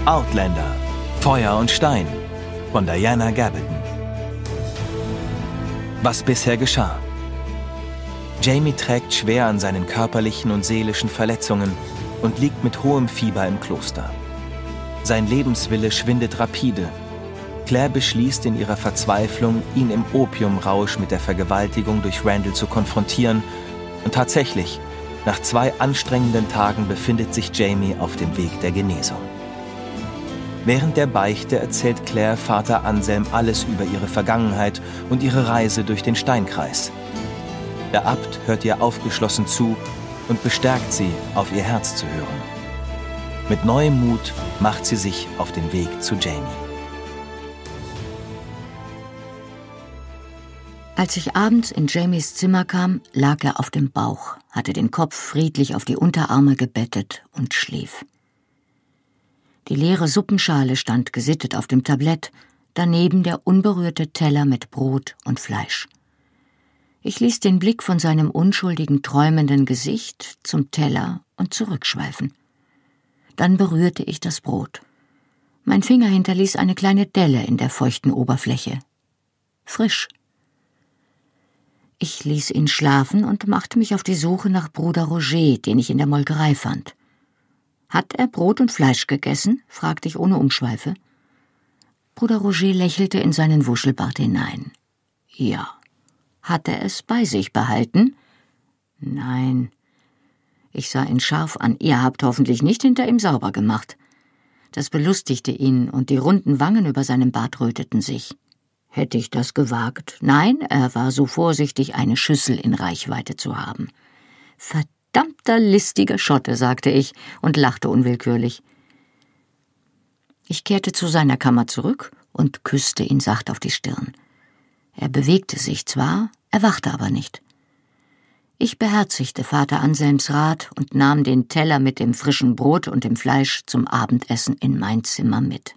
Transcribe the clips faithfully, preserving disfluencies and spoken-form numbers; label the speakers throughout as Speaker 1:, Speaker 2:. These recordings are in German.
Speaker 1: Outlander – Feuer und Stein von Diana Gabaldon. Was bisher geschah. Jaime trägt schwer an seinen körperlichen und seelischen Verletzungen und liegt mit hohem Fieber im Kloster. Sein Lebenswille schwindet rapide. Claire beschließt in ihrer Verzweiflung, ihn im Opiumrausch mit der Vergewaltigung durch Randall zu konfrontieren, und tatsächlich, nach zwei anstrengenden Tagen befindet sich Jaime auf dem Weg der Genesung. Während der Beichte erzählt Claire Vater Anselm alles über ihre Vergangenheit und ihre Reise durch den Steinkreis. Der Abt hört ihr aufgeschlossen zu und bestärkt sie, auf ihr Herz zu hören. Mit neuem Mut macht sie sich auf den Weg zu Jaime.
Speaker 2: Als ich abends in Jaimes Zimmer kam, lag er auf dem Bauch, hatte den Kopf friedlich auf die Unterarme gebettet und schlief. Die leere Suppenschale stand gesittet auf dem Tablett, daneben der unberührte Teller mit Brot und Fleisch. Ich ließ den Blick von seinem unschuldigen, träumenden Gesicht zum Teller und zurückschweifen. Dann berührte ich das Brot. Mein Finger hinterließ eine kleine Delle in der feuchten Oberfläche. Frisch. Ich ließ ihn schlafen und machte mich auf die Suche nach Bruder Roger, den ich in der Molkerei fand. »Hat er Brot und Fleisch gegessen?« fragte ich ohne Umschweife. Bruder Roger lächelte in seinen Wuschelbart hinein. »Ja.« »Hat er es bei sich behalten?« »Nein.« Ich sah ihn scharf an. »Ihr habt hoffentlich nicht hinter ihm sauber gemacht.« Das belustigte ihn, und die runden Wangen über seinem Bart röteten sich. »Hätte ich das gewagt?« »Nein, er war so vorsichtig, eine Schüssel in Reichweite zu haben.« »Verdammter listiger Schotte«, sagte ich und lachte unwillkürlich. Ich kehrte zu seiner Kammer zurück und küsste ihn sacht auf die Stirn. Er bewegte sich zwar, erwachte aber nicht. Ich beherzigte Vater Anselms Rat und nahm den Teller mit dem frischen Brot und dem Fleisch zum Abendessen in mein Zimmer mit.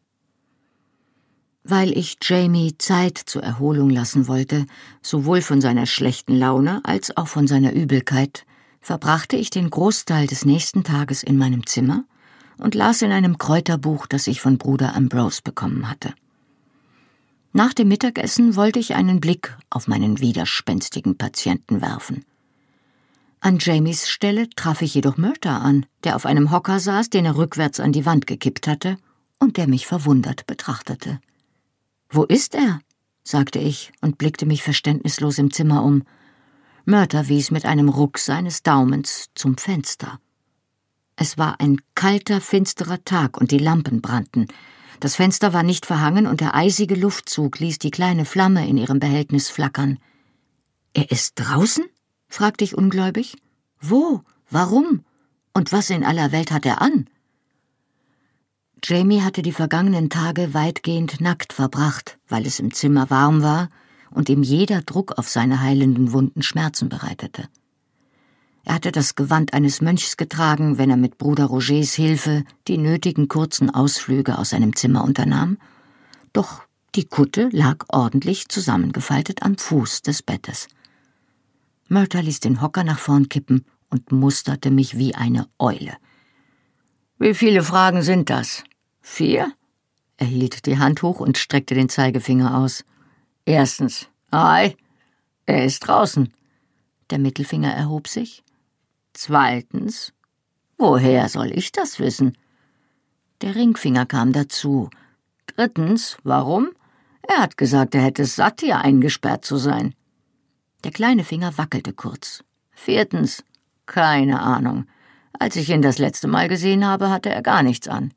Speaker 2: Weil ich Jaime Zeit zur Erholung lassen wollte, sowohl von seiner schlechten Laune als auch von seiner Übelkeit, verbrachte ich den Großteil des nächsten Tages in meinem Zimmer und las in einem Kräuterbuch, das ich von Bruder Ambrose bekommen hatte. Nach dem Mittagessen wollte ich einen Blick auf meinen widerspenstigen Patienten werfen. An Jaimes Stelle traf ich jedoch Murtagh an, der auf einem Hocker saß, den er rückwärts an die Wand gekippt hatte und der mich verwundert betrachtete. »Wo ist er?« sagte ich und blickte mich verständnislos im Zimmer um. Murtagh wies mit einem Ruck seines Daumens zum Fenster. Es war ein kalter, finsterer Tag und die Lampen brannten. Das Fenster war nicht verhangen und der eisige Luftzug ließ die kleine Flamme in ihrem Behältnis flackern. »Er ist draußen?« fragte ich ungläubig. »Wo? Warum? Und was in aller Welt hat er an?« Jaime hatte die vergangenen Tage weitgehend nackt verbracht, weil es im Zimmer warm war und ihm jeder Druck auf seine heilenden Wunden Schmerzen bereitete. Er hatte das Gewand eines Mönchs getragen, wenn er mit Bruder Rogers Hilfe die nötigen kurzen Ausflüge aus seinem Zimmer unternahm, doch die Kutte lag ordentlich zusammengefaltet am Fuß des Bettes. Murtagh ließ den Hocker nach vorn kippen und musterte mich wie eine Eule. »Wie viele Fragen sind das?« »Vier?« Er hielt die Hand hoch und streckte den Zeigefinger aus. »Erstens, ei, er ist draußen.« Der Mittelfinger erhob sich. »Zweitens, woher soll ich das wissen?« Der Ringfinger kam dazu. »Drittens, warum? Er hat gesagt, er hätte es satt, hier eingesperrt zu sein.« Der kleine Finger wackelte kurz. »Viertens, keine Ahnung. Als ich ihn das letzte Mal gesehen habe, hatte er gar nichts an.«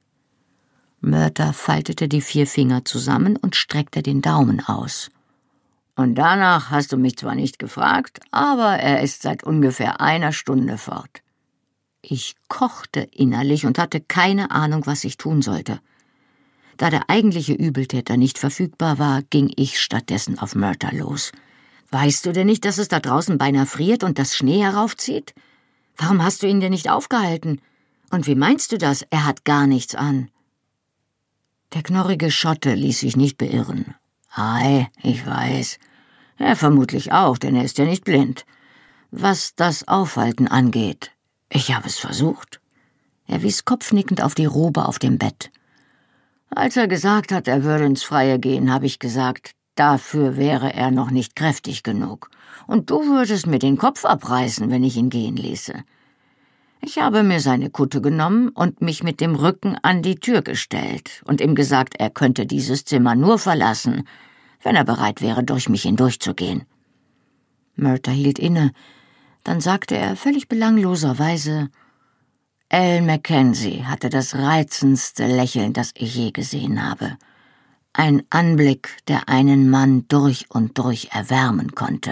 Speaker 2: Murtagh faltete die vier Finger zusammen und streckte den Daumen aus. »Und danach hast du mich zwar nicht gefragt, aber er ist seit ungefähr einer Stunde fort.« Ich kochte innerlich und hatte keine Ahnung, was ich tun sollte. Da der eigentliche Übeltäter nicht verfügbar war, ging ich stattdessen auf Murtagh los. »Weißt du denn nicht, dass es da draußen beinahe friert und das Schnee heraufzieht? Warum hast du ihn denn nicht aufgehalten? Und wie meinst du das? Er hat gar nichts an.« Der knorrige Schotte ließ sich nicht beirren. »Ei, ich weiß. Er vermutlich auch, denn er ist ja nicht blind. Was das Aufhalten angeht, ich habe es versucht. Er wies kopfnickend auf die Robe auf dem Bett. »Als er gesagt hat, er würde ins Freie gehen, habe ich gesagt, dafür wäre er noch nicht kräftig genug. Und du würdest mir den Kopf abreißen, wenn ich ihn gehen ließe. Ich habe mir seine Kutte genommen und mich mit dem Rücken an die Tür gestellt und ihm gesagt, er könnte dieses Zimmer nur verlassen, wenn er bereit wäre, durch mich hindurchzugehen.« Murtagh hielt inne. Dann sagte er völlig belangloserweise, »Elle Mackenzie hatte das reizendste Lächeln, das ich je gesehen habe. Ein Anblick, der einen Mann durch und durch erwärmen konnte.«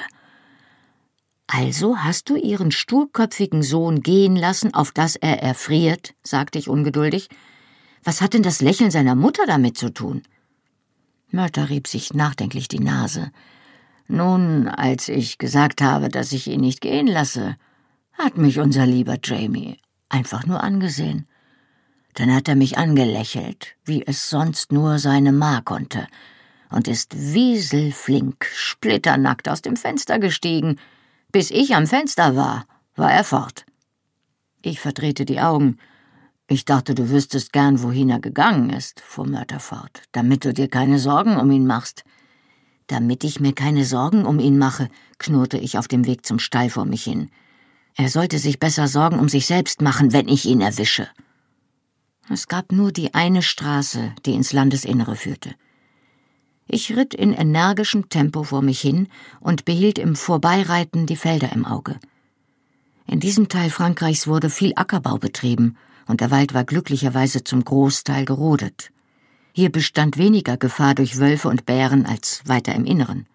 Speaker 2: »Also hast du ihren sturköpfigen Sohn gehen lassen, auf dass er erfriert?« sagte ich ungeduldig. »Was hat denn das Lächeln seiner Mutter damit zu tun?« Murtagh rieb sich nachdenklich die Nase. »Nun, als ich gesagt habe, dass ich ihn nicht gehen lasse, hat mich unser lieber Jamie einfach nur angesehen. Dann hat er mich angelächelt, wie es sonst nur seine Ma konnte, und ist wieselflink, splitternackt aus dem Fenster gestiegen. Bis ich am Fenster war, war er fort.« Ich verdrehte die Augen. »Ich dachte, du wüsstest gern, wohin er gegangen ist«, fuhr Murtagh fort, »damit du dir keine Sorgen um ihn machst.« »Damit ich mir keine Sorgen um ihn mache«, knurrte ich auf dem Weg zum Stall vor mich hin. »Er sollte sich besser Sorgen um sich selbst machen, wenn ich ihn erwische.« Es gab nur die eine Straße, die ins Landesinnere führte. Ich ritt in energischem Tempo vor mich hin und behielt im Vorbeireiten die Felder im Auge. In diesem Teil Frankreichs wurde viel Ackerbau betrieben, und der Wald war glücklicherweise zum Großteil gerodet. Hier bestand weniger Gefahr durch Wölfe und Bären als weiter im Inneren.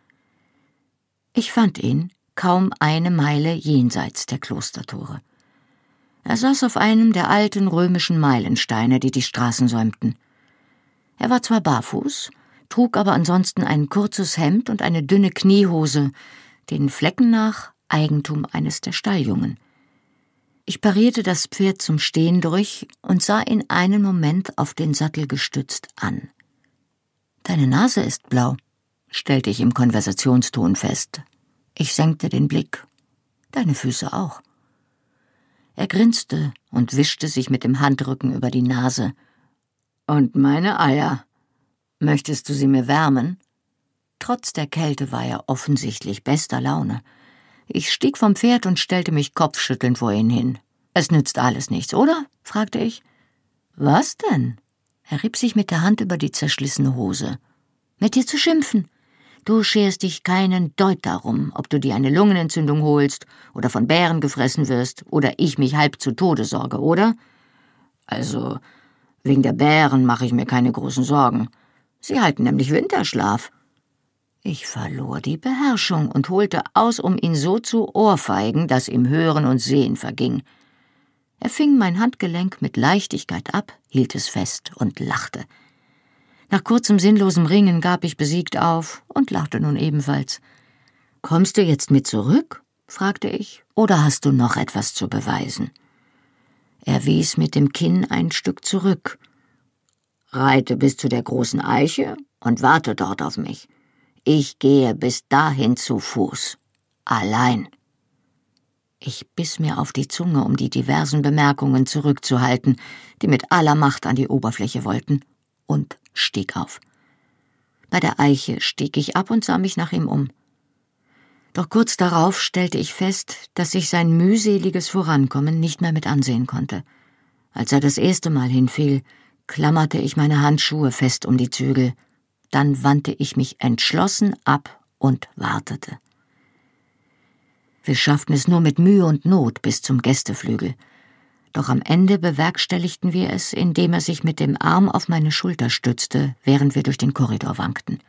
Speaker 2: Ich fand ihn kaum eine Meile jenseits der Klostertore. Er saß auf einem der alten römischen Meilensteine, die die Straßen säumten. Er war zwar barfuß, trug aber ansonsten ein kurzes Hemd und eine dünne Kniehose, den Flecken nach Eigentum eines der Stalljungen. Ich parierte das Pferd zum Stehen durch und sah ihn einen Moment auf den Sattel gestützt an. »Deine Nase ist blau«, stellte ich im Konversationston fest. Ich senkte den Blick. »Deine Füße auch.« Er grinste und wischte sich mit dem Handrücken über die Nase. »Und meine Eier? Möchtest du sie mir wärmen?« Trotz der Kälte war er offensichtlich bester Laune. Ich stieg vom Pferd und stellte mich kopfschüttelnd vor ihn hin. »Es nützt alles nichts, oder?« fragte ich. »Was denn?« Er rieb sich mit der Hand über die zerschlissene Hose. »Mit dir zu schimpfen. Du scherst dich keinen Deut darum, ob du dir eine Lungenentzündung holst oder von Bären gefressen wirst oder ich mich halb zu Tode sorge, oder?« »Also, wegen der Bären mache ich mir keine großen Sorgen. Sie halten nämlich Winterschlaf.« Ich verlor die Beherrschung und holte aus, um ihn so zu ohrfeigen, dass ihm Hören und Sehen verging. Er fing mein Handgelenk mit Leichtigkeit ab, hielt es fest und lachte. Nach kurzem sinnlosem Ringen gab ich besiegt auf und lachte nun ebenfalls. »Kommst du jetzt mit zurück?« fragte ich, »oder hast du noch etwas zu beweisen?« Er wies mit dem Kinn ein Stück zurück. »Reite bis zu der großen Eiche und warte dort auf mich. Ich gehe bis dahin zu Fuß. Allein.« Ich biss mir auf die Zunge, um die diversen Bemerkungen zurückzuhalten, die mit aller Macht an die Oberfläche wollten, und stieg auf. Bei der Eiche stieg ich ab und sah mich nach ihm um. Doch kurz darauf stellte ich fest, dass ich sein mühseliges Vorankommen nicht mehr mit ansehen konnte. Als er das erste Mal hinfiel, klammerte ich meine Handschuhe fest um die Zügel. Dann wandte ich mich entschlossen ab und wartete. Wir schafften es nur mit Mühe und Not bis zum Gästeflügel. Doch am Ende bewerkstelligten wir es, indem er sich mit dem Arm auf meine Schulter stützte, während wir durch den Korridor wankten.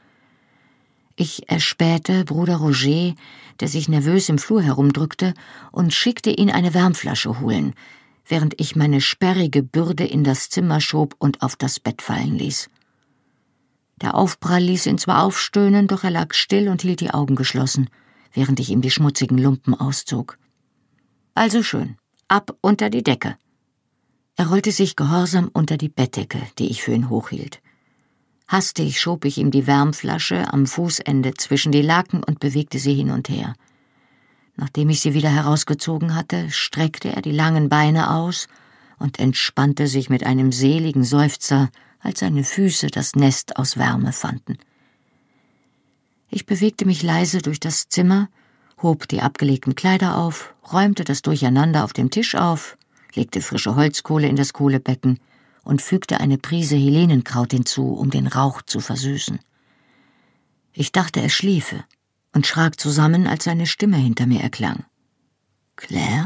Speaker 2: Ich erspähte Bruder Roger, der sich nervös im Flur herumdrückte, und schickte ihn eine Wärmflasche holen, während ich meine sperrige Bürde in das Zimmer schob und auf das Bett fallen ließ. Der Aufprall ließ ihn zwar aufstöhnen, doch er lag still und hielt die Augen geschlossen, während ich ihm die schmutzigen Lumpen auszog. »Also schön, ab unter die Decke.« Er rollte sich gehorsam unter die Bettdecke, die ich für ihn hochhielt. Hastig schob ich ihm die Wärmflasche am Fußende zwischen die Laken und bewegte sie hin und her. Nachdem ich sie wieder herausgezogen hatte, streckte er die langen Beine aus und entspannte sich mit einem seligen Seufzer, als seine Füße das Nest aus Wärme fanden. Ich bewegte mich leise durch das Zimmer, hob die abgelegten Kleider auf, räumte das Durcheinander auf dem Tisch auf, legte frische Holzkohle in das Kohlebecken und fügte eine Prise Helenenkraut hinzu, um den Rauch zu versüßen. Ich dachte, er schliefe und schrak zusammen, als seine Stimme hinter mir erklang. »Claire?«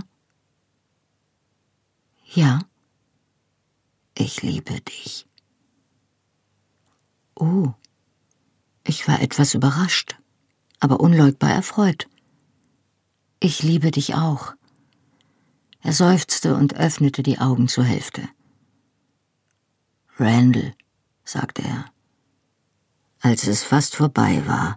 Speaker 2: »Ja?« »Ich liebe dich.« »Oh.« Ich war etwas überrascht, aber unleugbar erfreut. »Ich liebe dich auch.« Er seufzte und öffnete die Augen zur Hälfte. »Randall«, sagte er, als es fast vorbei war.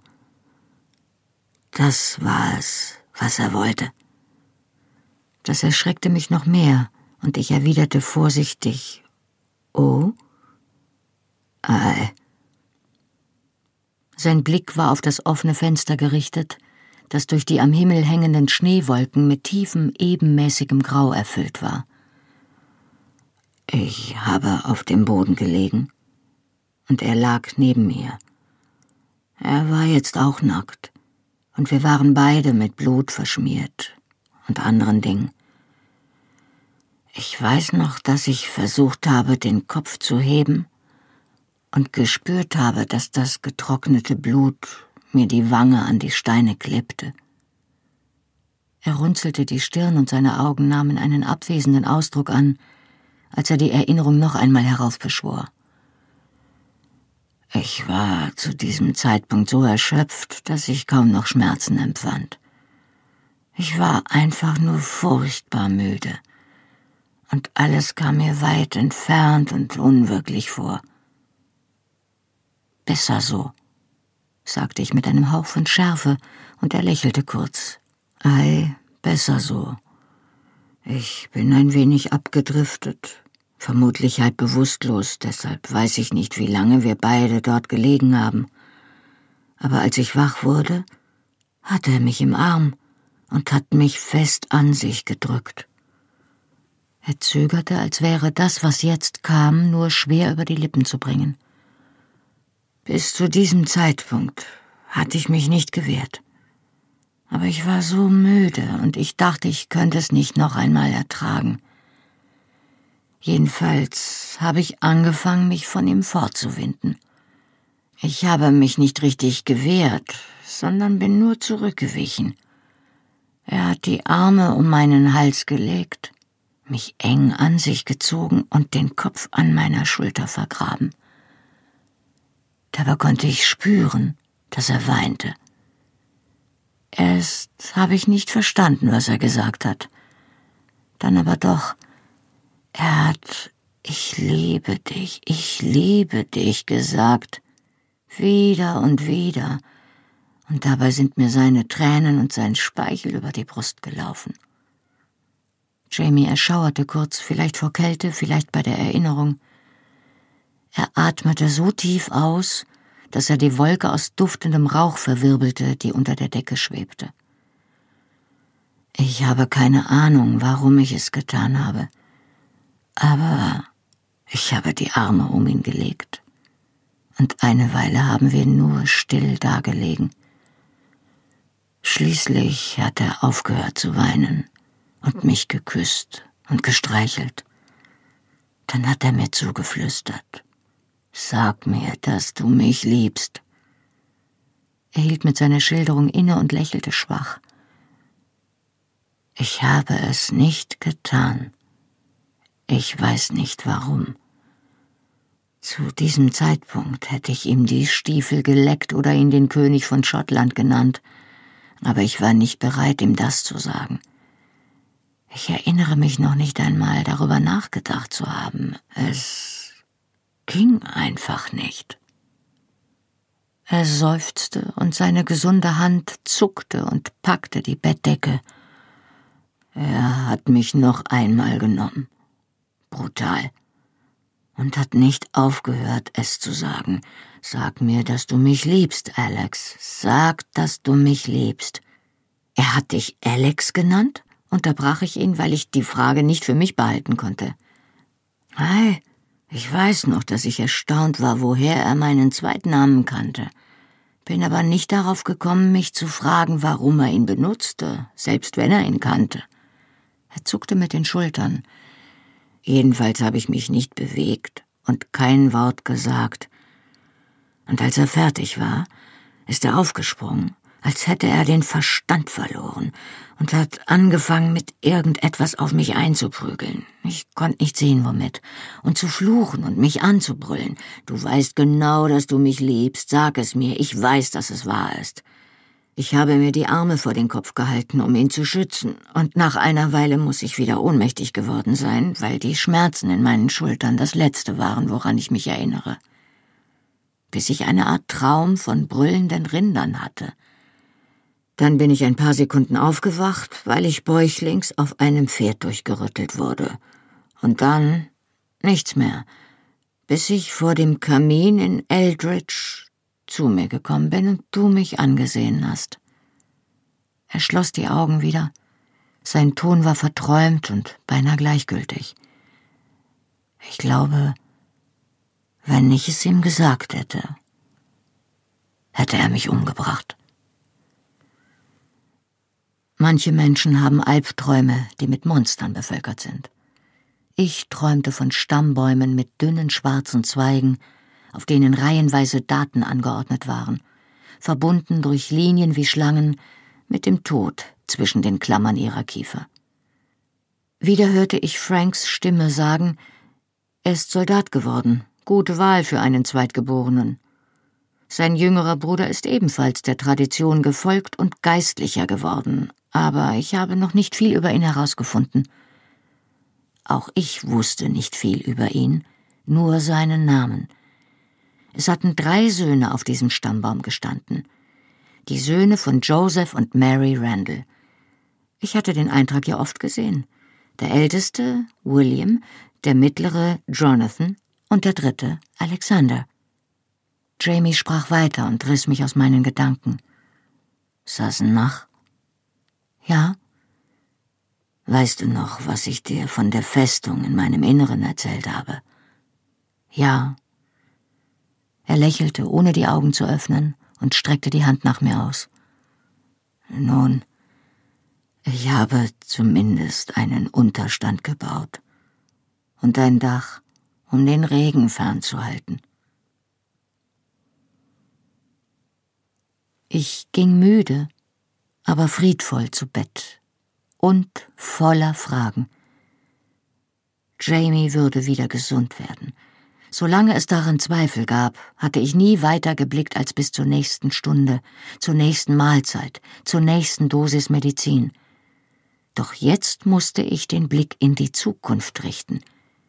Speaker 2: Das war es, was er wollte. Das erschreckte mich noch mehr, und ich erwiderte vorsichtig, »Oh?« »Ei.« Sein Blick war auf das offene Fenster gerichtet, das durch die am Himmel hängenden Schneewolken mit tiefem, ebenmäßigem Grau erfüllt war. Ich habe auf dem Boden gelegen, und er lag neben mir. Er war jetzt auch nackt, und wir waren beide mit Blut verschmiert und anderen Dingen. Ich weiß noch, dass ich versucht habe, den Kopf zu heben und gespürt habe, dass das getrocknete Blut mir die Wange an die Steine klebte. Er runzelte die Stirn und seine Augen nahmen einen abwesenden Ausdruck an, als er die Erinnerung noch einmal heraufbeschwor. Ich war zu diesem Zeitpunkt so erschöpft, dass ich kaum noch Schmerzen empfand. Ich war einfach nur furchtbar müde, und alles kam mir weit entfernt und unwirklich vor. »Besser so«, sagte ich mit einem Hauch von Schärfe, und er lächelte kurz. »Ei, besser so. Ich bin ein wenig abgedriftet, vermutlich halb bewusstlos, deshalb weiß ich nicht, wie lange wir beide dort gelegen haben. Aber als ich wach wurde, hatte er mich im Arm und hat mich fest an sich gedrückt.« Er zögerte, als wäre das, was jetzt kam, nur schwer über die Lippen zu bringen. Bis zu diesem Zeitpunkt hatte ich mich nicht gewehrt. Aber ich war so müde und ich dachte, ich könnte es nicht noch einmal ertragen. Jedenfalls habe ich angefangen, mich von ihm fortzuwinden. Ich habe mich nicht richtig gewehrt, sondern bin nur zurückgewichen. Er hat die Arme um meinen Hals gelegt, mich eng an sich gezogen und den Kopf an meiner Schulter vergraben. Dabei konnte ich spüren, dass er weinte. Erst habe ich nicht verstanden, was er gesagt hat. Dann aber doch. Er hat »Ich liebe dich, ich liebe dich« gesagt, wieder und wieder, und dabei sind mir seine Tränen und sein Speichel über die Brust gelaufen. Jamie erschauerte kurz, vielleicht vor Kälte, vielleicht bei der Erinnerung. Er atmete so tief aus, dass er die Wolke aus duftendem Rauch verwirbelte, die unter der Decke schwebte. Ich habe keine Ahnung, warum ich es getan habe, aber ich habe die Arme um ihn gelegt, und eine Weile haben wir nur still dagelegen. Schließlich hat er aufgehört zu weinen und mich geküsst und gestreichelt. Dann hat er mir zugeflüstert: »Sag mir, dass du mich liebst.« Er hielt mit seiner Schilderung inne und lächelte schwach. »Ich habe es nicht getan. Ich weiß nicht warum. Zu diesem Zeitpunkt hätte ich ihm die Stiefel geleckt oder ihn den König von Schottland genannt, aber ich war nicht bereit, ihm das zu sagen. Ich erinnere mich noch nicht einmal, darüber nachgedacht zu haben. Es ging einfach nicht.« Er seufzte und seine gesunde Hand zuckte und packte die Bettdecke. Er hat mich noch einmal genommen. Brutal. Und hat nicht aufgehört, es zu sagen. »Sag mir, dass du mich liebst, Alex. Sag, dass du mich liebst.« »Er hat dich Alex genannt?« unterbrach ich ihn, weil ich die Frage nicht für mich behalten konnte. Hey, ich weiß noch, dass ich erstaunt war, woher er meinen Zweitnamen kannte. Bin aber nicht darauf gekommen, mich zu fragen, warum er ihn benutzte, selbst wenn er ihn kannte. Er zuckte mit den Schultern. Jedenfalls habe ich mich nicht bewegt und kein Wort gesagt. Und als er fertig war, ist er aufgesprungen, als hätte er den Verstand verloren und hat angefangen, mit irgendetwas auf mich einzuprügeln. Ich konnte nicht sehen, womit. Und zu fluchen und mich anzubrüllen. Du weißt genau, dass du mich liebst. Sag es mir. Ich weiß, dass es wahr ist. Ich habe mir die Arme vor den Kopf gehalten, um ihn zu schützen. Und nach einer Weile muss ich wieder ohnmächtig geworden sein, weil die Schmerzen in meinen Schultern das Letzte waren, woran ich mich erinnere. Bis ich eine Art Traum von brüllenden Rindern hatte. Dann bin ich ein paar Sekunden aufgewacht, weil ich bäuchlings auf einem Pferd durchgerüttelt wurde. Und dann nichts mehr, bis ich vor dem Kamin in Eldridge zu mir gekommen bin und du mich angesehen hast. Er schloss die Augen wieder. Sein Ton war verträumt und beinahe gleichgültig. Ich glaube, wenn ich es ihm gesagt hätte, hätte er mich umgebracht. Manche Menschen haben Albträume, die mit Monstern bevölkert sind. Ich träumte von Stammbäumen mit dünnen schwarzen Zweigen, auf denen reihenweise Daten angeordnet waren, verbunden durch Linien wie Schlangen mit dem Tod zwischen den Klammern ihrer Kiefer. Wieder hörte ich Franks Stimme sagen, er ist Soldat geworden, gute Wahl für einen Zweitgeborenen. Sein jüngerer Bruder ist ebenfalls der Tradition gefolgt und geistlicher geworden, aber ich habe noch nicht viel über ihn herausgefunden. Auch ich wusste nicht viel über ihn, nur seinen Namen. Es hatten drei Söhne auf diesem Stammbaum gestanden. Die Söhne von Joseph und Mary Randall. Ich hatte den Eintrag ja oft gesehen. Der älteste, William, der mittlere, Jonathan und der dritte, Alexander. Jamie sprach weiter und riss mich aus meinen Gedanken. Saßen nach? Ja. Weißt du noch, was ich dir von der Festung in meinem Inneren erzählt habe? Ja. Er lächelte, ohne die Augen zu öffnen, und streckte die Hand nach mir aus. Nun, ich habe zumindest einen Unterstand gebaut und ein Dach, um den Regen fernzuhalten. Ich ging müde, aber friedvoll zu Bett und voller Fragen. Jamie würde wieder gesund werden. Solange es daran Zweifel gab, hatte ich nie weiter geblickt als bis zur nächsten Stunde, zur nächsten Mahlzeit, zur nächsten Dosis Medizin. Doch jetzt musste ich den Blick in die Zukunft richten.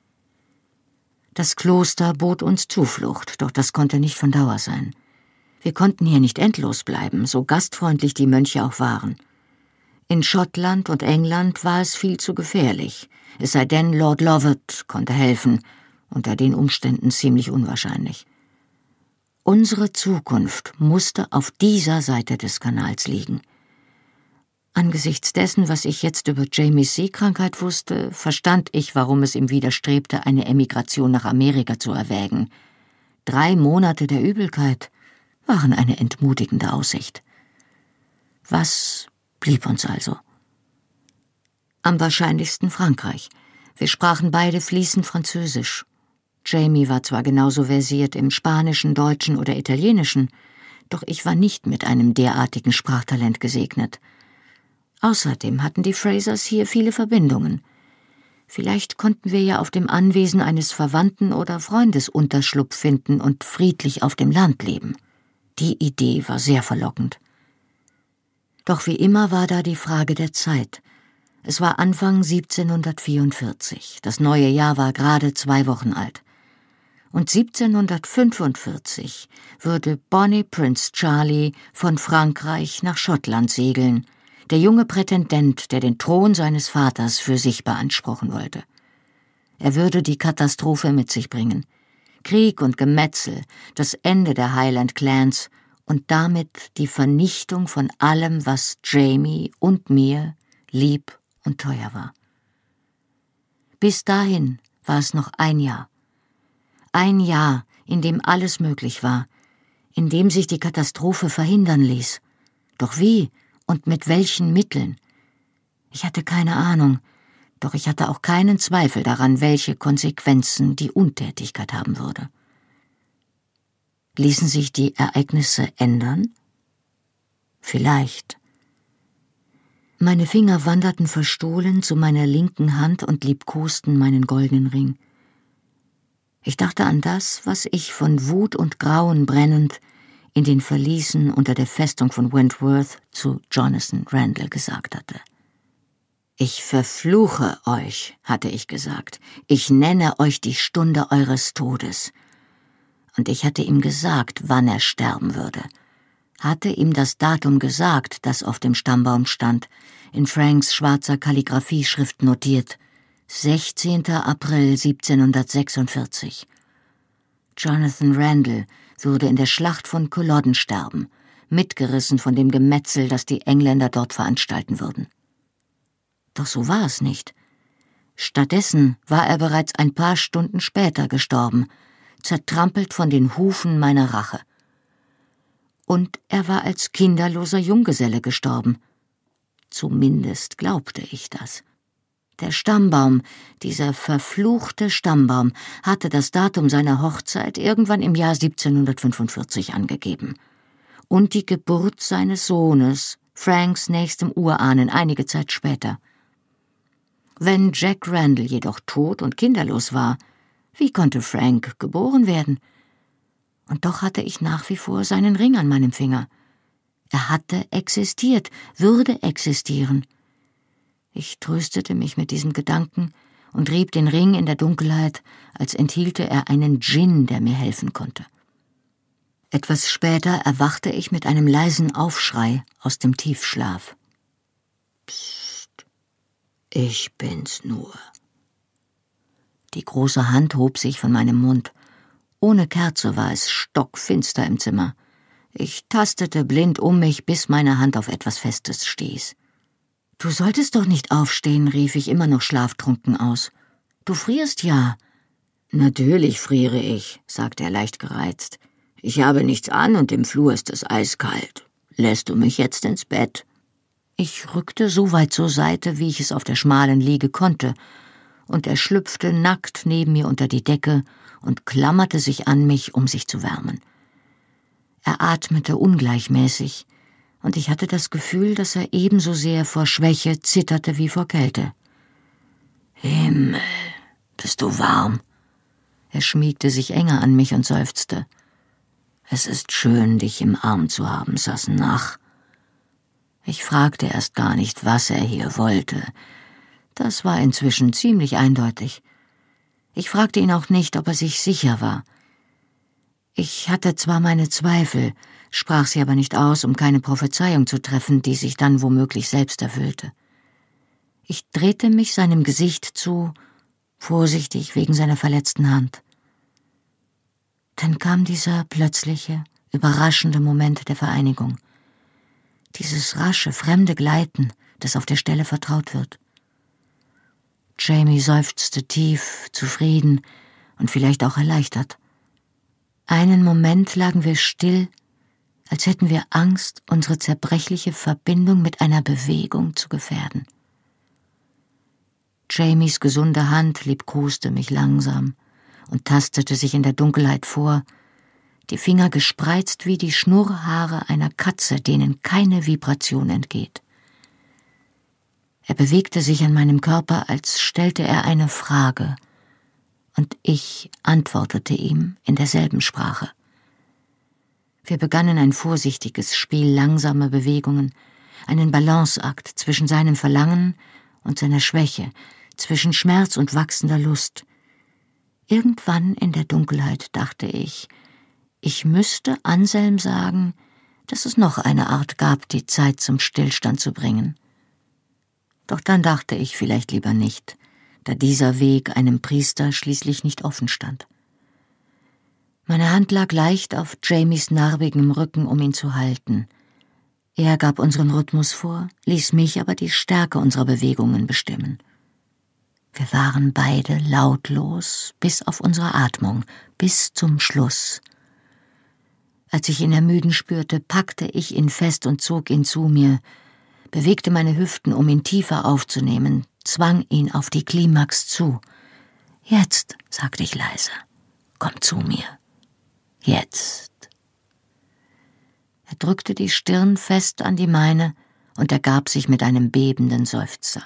Speaker 2: Das Kloster bot uns Zuflucht, doch das konnte nicht von Dauer sein. Wir konnten hier nicht endlos bleiben, so gastfreundlich die Mönche auch waren. In Schottland und England war es viel zu gefährlich, es sei denn, Lord Lovat konnte helfen, unter den Umständen ziemlich unwahrscheinlich. Unsere Zukunft musste auf dieser Seite des Kanals liegen. Angesichts dessen, was ich jetzt über Jamies Seekrankheit wusste, verstand ich, warum es ihm widerstrebte, eine Emigration nach Amerika zu erwägen. Drei Monate der Übelkeit waren eine entmutigende Aussicht. Was blieb uns also? Am wahrscheinlichsten Frankreich. Wir sprachen beide fließend Französisch. Jamie war zwar genauso versiert im Spanischen, Deutschen oder Italienischen, doch ich war nicht mit einem derartigen Sprachtalent gesegnet. Außerdem hatten die Frasers hier viele Verbindungen. Vielleicht konnten wir ja auf dem Anwesen eines Verwandten oder Freundes Unterschlupf finden und friedlich auf dem Land leben. Die Idee war sehr verlockend. Doch wie immer war da die Frage der Zeit. Es war Anfang siebzehnhundertvierundvierzig. Das neue Jahr war gerade zwei Wochen alt. Und siebzehnhundertfünfundvierzig würde Bonnie Prince Charlie von Frankreich nach Schottland segeln, der junge Prätendent, der den Thron seines Vaters für sich beanspruchen wollte. Er würde die Katastrophe mit sich bringen. Krieg und Gemetzel, das Ende der Highland Clans und damit die Vernichtung von allem, was Jamie und mir lieb und teuer war. Bis dahin war es noch ein Jahr. Ein Jahr, in dem alles möglich war, in dem sich die Katastrophe verhindern ließ. Doch wie und mit welchen Mitteln? Ich hatte keine Ahnung, doch ich hatte auch keinen Zweifel daran, welche Konsequenzen die Untätigkeit haben würde. Ließen sich die Ereignisse ändern? Vielleicht. Meine Finger wanderten verstohlen zu meiner linken Hand und liebkosten meinen goldenen Ring. Ich dachte an das, was ich von Wut und Grauen brennend in den Verliesen unter der Festung von Wentworth zu Jonathan Randall gesagt hatte. »Ich verfluche euch«, hatte ich gesagt, »ich nenne euch die Stunde eures Todes.« Und ich hatte ihm gesagt, wann er sterben würde, hatte ihm das Datum gesagt, das auf dem Stammbaum stand, in Franks schwarzer Kalligraphieschrift notiert, sechzehnter April siebzehnhundertsechsundvierzig. Jonathan Randall würde in der Schlacht von Culloden sterben, mitgerissen von dem Gemetzel, das die Engländer dort veranstalten würden. Doch so war es nicht. Stattdessen war er bereits ein paar Stunden später gestorben, zertrampelt von den Hufen meiner Rache. Und er war als kinderloser Junggeselle gestorben. Zumindest glaubte ich das. Der Stammbaum, dieser verfluchte Stammbaum, hatte das Datum seiner Hochzeit irgendwann im Jahr siebzehnhundertfünfundvierzig angegeben. Und die Geburt seines Sohnes, Franks nächstem Urahnen, einige Zeit später. Wenn Jack Randall jedoch tot und kinderlos war, wie konnte Frank geboren werden? Und doch hatte ich nach wie vor seinen Ring an meinem Finger. Er hatte existiert, würde existieren. Ich tröstete mich mit diesem Gedanken und rieb den Ring in der Dunkelheit, als enthielte er einen Djinn, der mir helfen konnte. Etwas später erwachte ich mit einem leisen Aufschrei aus dem Tiefschlaf. »Psst, ich bin's nur.« Die große Hand hob sich von meinem Mund. Ohne Kerze war es stockfinster im Zimmer. Ich tastete blind um mich, bis meine Hand auf etwas Festes stieß. »Du solltest doch nicht aufstehen«, rief ich immer noch schlaftrunken aus. »Du frierst ja.« »Natürlich friere ich«, sagte er leicht gereizt. »Ich habe nichts an und im Flur ist es eiskalt. Lässt du mich jetzt ins Bett?« Ich rückte so weit zur Seite, wie ich es auf der schmalen Liege konnte, und er schlüpfte nackt neben mir unter die Decke und klammerte sich an mich, um sich zu wärmen. Er atmete ungleichmäßig, und ich hatte das Gefühl, dass er ebenso sehr vor Schwäche zitterte wie vor Kälte. »Himmel, bist du warm?« Er schmiegte sich enger an mich und seufzte. »Es ist schön, dich im Arm zu haben, Sassenach.« Ich fragte erst gar nicht, was er hier wollte. Das war inzwischen ziemlich eindeutig. Ich fragte ihn auch nicht, ob er sich sicher war. Ich hatte zwar meine Zweifel, sprach sie aber nicht aus, um keine Prophezeiung zu treffen, die sich dann womöglich selbst erfüllte. Ich drehte mich seinem Gesicht zu, vorsichtig wegen seiner verletzten Hand. Dann kam dieser plötzliche, überraschende Moment der Vereinigung. Dieses rasche, fremde Gleiten, das auf der Stelle vertraut wird. Jamie seufzte tief, zufrieden und vielleicht auch erleichtert. Einen Moment lagen wir still, als hätten wir Angst, unsere zerbrechliche Verbindung mit einer Bewegung zu gefährden. Jamies gesunde Hand liebkoste mich langsam und tastete sich in der Dunkelheit vor, die Finger gespreizt wie die Schnurrhaare einer Katze, denen keine Vibration entgeht. Er bewegte sich an meinem Körper, als stellte er eine Frage, und ich antwortete ihm in derselben Sprache. Wir begannen ein vorsichtiges Spiel langsamer Bewegungen, einen Balanceakt zwischen seinem Verlangen und seiner Schwäche, zwischen Schmerz und wachsender Lust. Irgendwann in der Dunkelheit dachte ich, ich müsste Anselm sagen, dass es noch eine Art gab, die Zeit zum Stillstand zu bringen. Doch dann dachte ich vielleicht lieber nicht, da dieser Weg einem Priester schließlich nicht offen stand. Meine Hand lag leicht auf Jamies narbigem Rücken, um ihn zu halten. Er gab unseren Rhythmus vor, ließ mich aber die Stärke unserer Bewegungen bestimmen. Wir waren beide lautlos, bis auf unsere Atmung, bis zum Schluss. Als ich ihn ermüden spürte, packte ich ihn fest und zog ihn zu mir, bewegte meine Hüften, um ihn tiefer aufzunehmen, zwang ihn auf die Klimax zu. »Jetzt«, sagte ich leise, »komm zu mir. Jetzt.« Er drückte die Stirn fest an die meine und ergab sich mit einem bebenden Seufzer.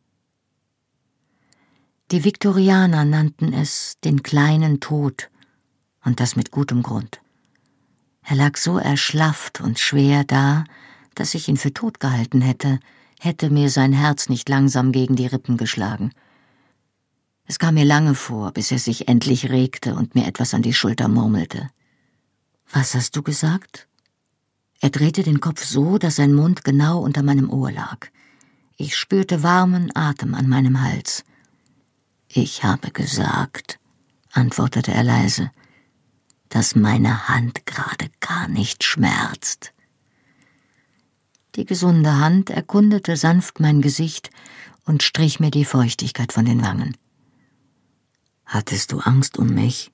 Speaker 2: Die Viktorianer nannten es den kleinen Tod, und das mit gutem Grund. Er lag so erschlafft und schwer da, dass ich ihn für tot gehalten hätte, hätte mir sein Herz nicht langsam gegen die Rippen geschlagen. Es kam mir lange vor, bis er sich endlich regte und mir etwas an die Schulter murmelte. »Was hast du gesagt?« Er drehte den Kopf so, dass sein Mund genau unter meinem Ohr lag. Ich spürte warmen Atem an meinem Hals. »Ich habe gesagt«, antwortete er leise, »dass meine Hand gerade gar nicht schmerzt.« Die gesunde Hand erkundete sanft mein Gesicht und strich mir die Feuchtigkeit von den Wangen. »Hattest du Angst um mich?«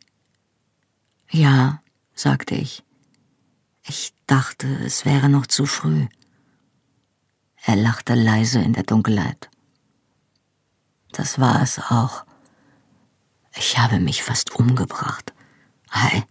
Speaker 2: »Ja«, sagte ich. »Ich dachte, es wäre noch zu früh.« Er lachte leise in der Dunkelheit. »Das war es auch. Ich habe mich fast umgebracht. Ei,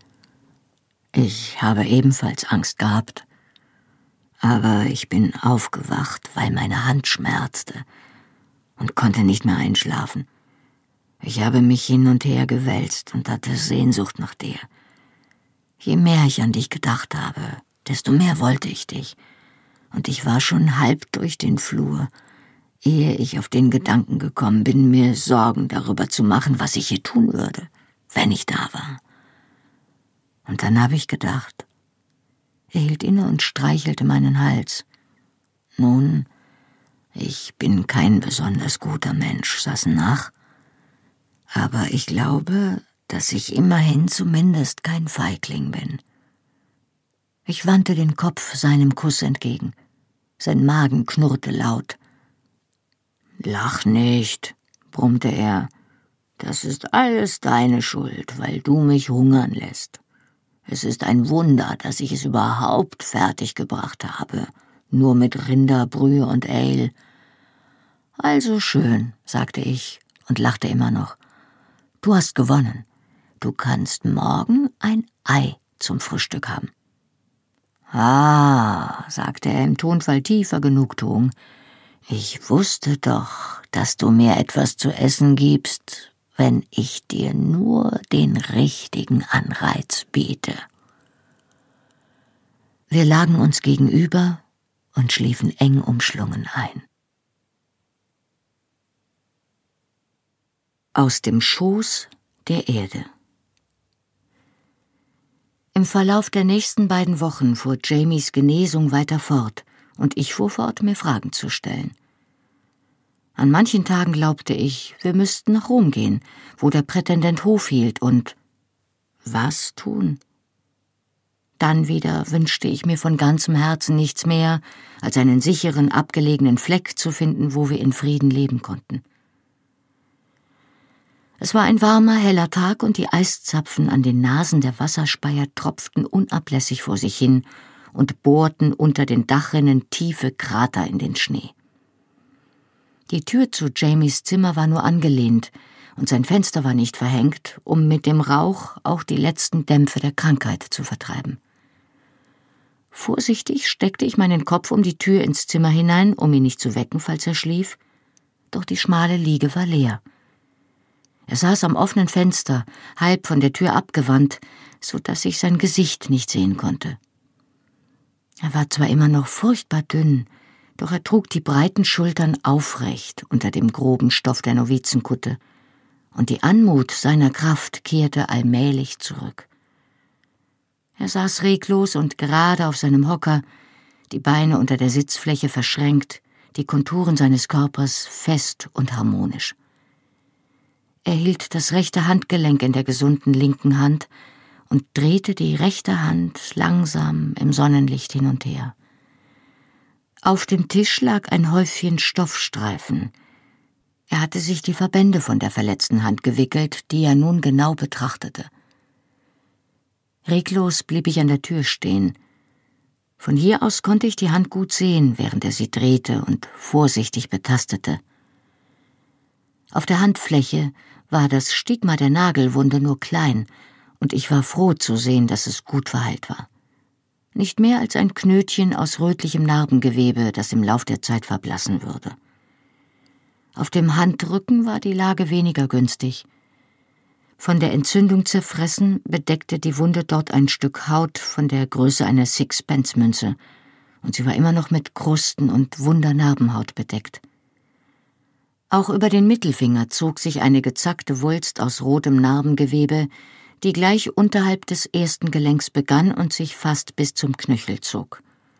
Speaker 2: ich habe ebenfalls Angst gehabt. Aber ich bin aufgewacht, weil meine Hand schmerzte und konnte nicht mehr einschlafen. Ich habe mich hin und her gewälzt und hatte Sehnsucht nach dir. Je mehr ich an dich gedacht habe, desto mehr wollte ich dich. Und ich war schon halb durch den Flur, ehe ich auf den Gedanken gekommen bin, mir Sorgen darüber zu machen, was ich hier tun würde, wenn ich da war. Und dann habe ich gedacht. Er hielt inne und streichelte meinen Hals. Nun, ich bin kein besonders guter Mensch, Sassenach, aber ich glaube, dass ich immerhin zumindest kein Feigling bin. Ich wandte den Kopf seinem Kuss entgegen. Sein Magen knurrte laut. »Lach nicht«, brummte er. »Das ist alles deine Schuld, weil du mich hungern lässt. Es ist ein Wunder, dass ich es überhaupt fertiggebracht habe, nur mit Rinderbrühe und Ale.« »Also schön«, sagte ich und lachte immer noch. »Du hast gewonnen. Du kannst morgen ein Ei zum Frühstück haben.« »Ah«, sagte er im Tonfall tiefer Genugtuung, »ich wusste doch, dass du mir etwas zu essen gibst, wenn ich dir nur den richtigen Anreiz biete.« Wir lagen uns gegenüber und schliefen eng umschlungen ein. Aus dem Schoß der Erde. Im Verlauf der nächsten beiden Wochen fuhr Jamies Genesung weiter fort, und ich fuhr fort, mir Fragen zu stellen. An manchen Tagen glaubte ich, wir müssten nach Rom gehen, wo der Prätendent Hof hielt, und was tun? Dann wieder wünschte ich mir von ganzem Herzen nichts mehr, als einen sicheren, abgelegenen Fleck zu finden, wo wir in Frieden leben konnten. Es war ein warmer, heller Tag, und die Eiszapfen an den Nasen der Wasserspeier tropften unablässig vor sich hin und bohrten unter den Dachrinnen tiefe Krater in den Schnee. Die Tür zu Jamies Zimmer war nur angelehnt, und sein Fenster war nicht verhängt, um mit dem Rauch auch die letzten Dämpfe der Krankheit zu vertreiben. Vorsichtig steckte ich meinen Kopf um die Tür ins Zimmer hinein, um ihn nicht zu wecken, falls er schlief, doch die schmale Liege war leer. Er saß am offenen Fenster, halb von der Tür abgewandt, so dass ich sein Gesicht nicht sehen konnte. Er war zwar immer noch furchtbar dünn, doch er trug die breiten Schultern aufrecht unter dem groben Stoff der Novizenkutte, und die Anmut seiner Kraft kehrte allmählich zurück. Er saß reglos und gerade auf seinem Hocker, die Beine unter der Sitzfläche verschränkt, die Konturen seines Körpers fest und harmonisch. Er hielt das rechte Handgelenk in der gesunden linken Hand und drehte die rechte Hand langsam im Sonnenlicht hin und her. Auf dem Tisch lag ein Häufchen Stoffstreifen. Er hatte sich die Verbände von der verletzten Hand gewickelt, die er nun genau betrachtete. Reglos blieb ich an der Tür stehen. Von hier aus konnte ich die Hand gut sehen, während er sie drehte und vorsichtig betastete. Auf der Handfläche war das Stigma der Nagelwunde nur klein, und ich war froh zu sehen, dass es gut verheilt war. Nicht mehr als ein Knötchen aus rötlichem Narbengewebe, das im Lauf der Zeit verblassen würde. Auf dem Handrücken war die Lage weniger günstig. Von der Entzündung zerfressen, bedeckte die Wunde dort ein Stück Haut von der Größe einer Sixpence-Münze, und sie war immer noch mit Krusten und Wundernarbenhaut bedeckt. Auch über den Mittelfinger zog sich eine gezackte Wulst aus rotem Narbengewebe, die gleich unterhalb des ersten Gelenks begann und sich fast bis zum Knöchel zog.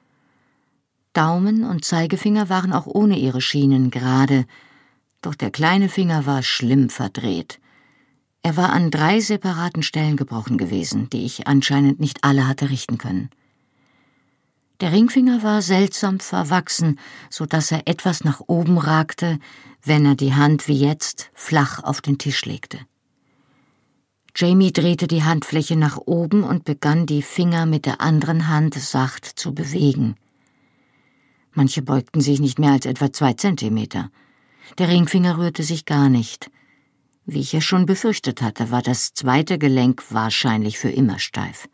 Speaker 2: Daumen und Zeigefinger waren auch ohne ihre Schienen gerade, doch der kleine Finger war schlimm verdreht. Er war an drei separaten Stellen gebrochen gewesen, die ich anscheinend nicht alle hatte richten können. Der Ringfinger war seltsam verwachsen, so dass er etwas nach oben ragte, wenn er die Hand wie jetzt flach auf den Tisch legte. Jamie drehte die Handfläche nach oben und begann, die Finger mit der anderen Hand sacht zu bewegen. Manche beugten sich nicht mehr als etwa zwei Zentimeter. Der Ringfinger rührte sich gar nicht. Wie ich es schon befürchtet hatte, war das zweite Gelenk wahrscheinlich für immer steif.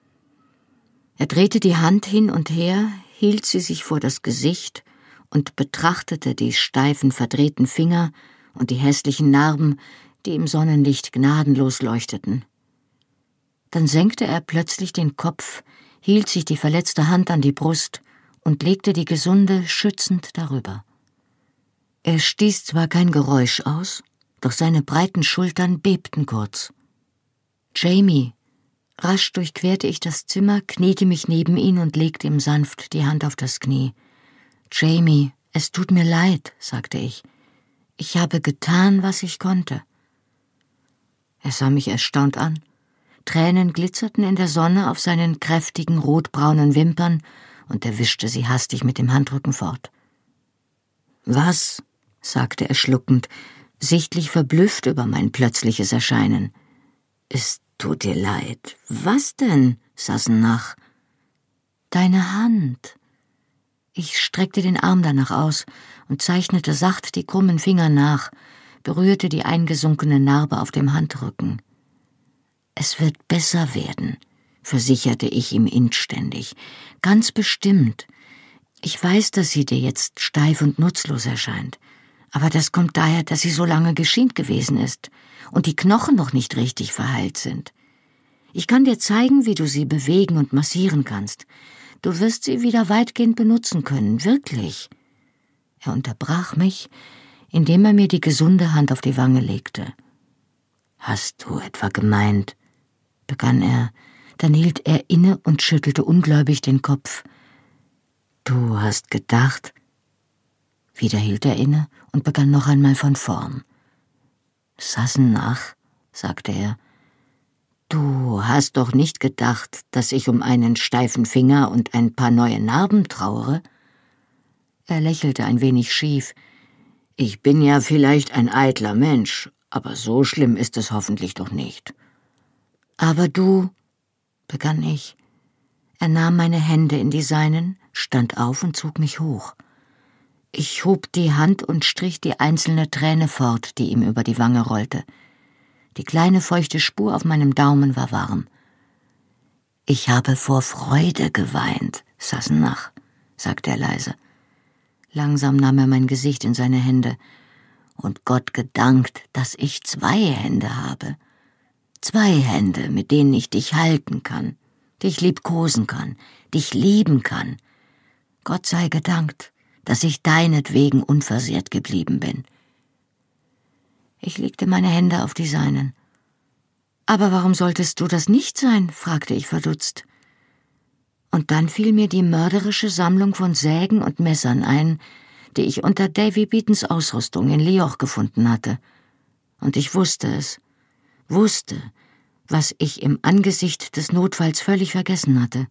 Speaker 2: Er drehte die Hand hin und her, hielt sie sich vor das Gesicht und betrachtete die steifen, verdrehten Finger und die hässlichen Narben, die im Sonnenlicht gnadenlos leuchteten. Dann senkte er plötzlich den Kopf, hielt sich die verletzte Hand an die Brust und legte die gesunde schützend darüber. Er stieß zwar kein Geräusch aus, doch seine breiten Schultern bebten kurz. »Jamie«, rasch durchquerte ich das Zimmer, kniete mich neben ihn und legte ihm sanft die Hand auf das Knie. »Jamie, es tut mir leid«, sagte ich. »Ich habe getan, was ich konnte.« Er sah mich erstaunt an. Tränen glitzerten in der Sonne auf seinen kräftigen, rotbraunen Wimpern, und er wischte sie hastig mit dem Handrücken fort. »Was?«, sagte er schluckend, sichtlich verblüfft über mein plötzliches Erscheinen. »Es tut dir leid. Was denn?«, Sassenach. »Deine Hand.« Ich streckte den Arm danach aus und zeichnete sacht die krummen Finger nach, berührte die eingesunkene Narbe auf dem Handrücken. »Es wird besser werden«, versicherte ich ihm inständig. »Ganz bestimmt. Ich weiß, dass sie dir jetzt steif und nutzlos erscheint. Aber das kommt daher, dass sie so lange geschient gewesen ist und die Knochen noch nicht richtig verheilt sind. Ich kann dir zeigen, wie du sie bewegen und massieren kannst. Du wirst sie wieder weitgehend benutzen können, wirklich.« Er unterbrach mich, indem er mir die gesunde Hand auf die Wange legte. »Hast du etwa gemeint?«, begann er, dann hielt er inne und schüttelte ungläubig den Kopf. »Du hast gedacht...« Wieder hielt er inne und begann noch einmal von vorn. »Sassenach«, sagte er, »du hast doch nicht gedacht, dass ich um einen steifen Finger und ein paar neue Narben trauere?« Er lächelte ein wenig schief. »Ich bin ja vielleicht ein eitler Mensch, aber so schlimm ist es hoffentlich doch nicht.« »Aber du«, begann ich. Er nahm meine Hände in die seinen, stand auf und zog mich hoch. Ich hob die Hand und strich die einzelne Träne fort, die ihm über die Wange rollte. Die kleine feuchte Spur auf meinem Daumen war warm. »Ich habe vor Freude geweint, Sassenach«, sagte er leise. Langsam nahm er mein Gesicht in seine Hände. »Und Gott gedankt, dass ich zwei Hände habe. Zwei Hände, mit denen ich dich halten kann, dich liebkosen kann, dich lieben kann. Gott sei gedankt, dass ich deinetwegen unversehrt geblieben bin.« Ich legte meine Hände auf die seinen. »Aber warum solltest du das nicht sein?«, fragte ich verdutzt. Und dann fiel mir die mörderische Sammlung von Sägen und Messern ein, die ich unter Davy Beatons Ausrüstung in Lioch gefunden hatte. Und ich wusste es, wusste, was ich im Angesicht des Notfalls völlig vergessen hatte.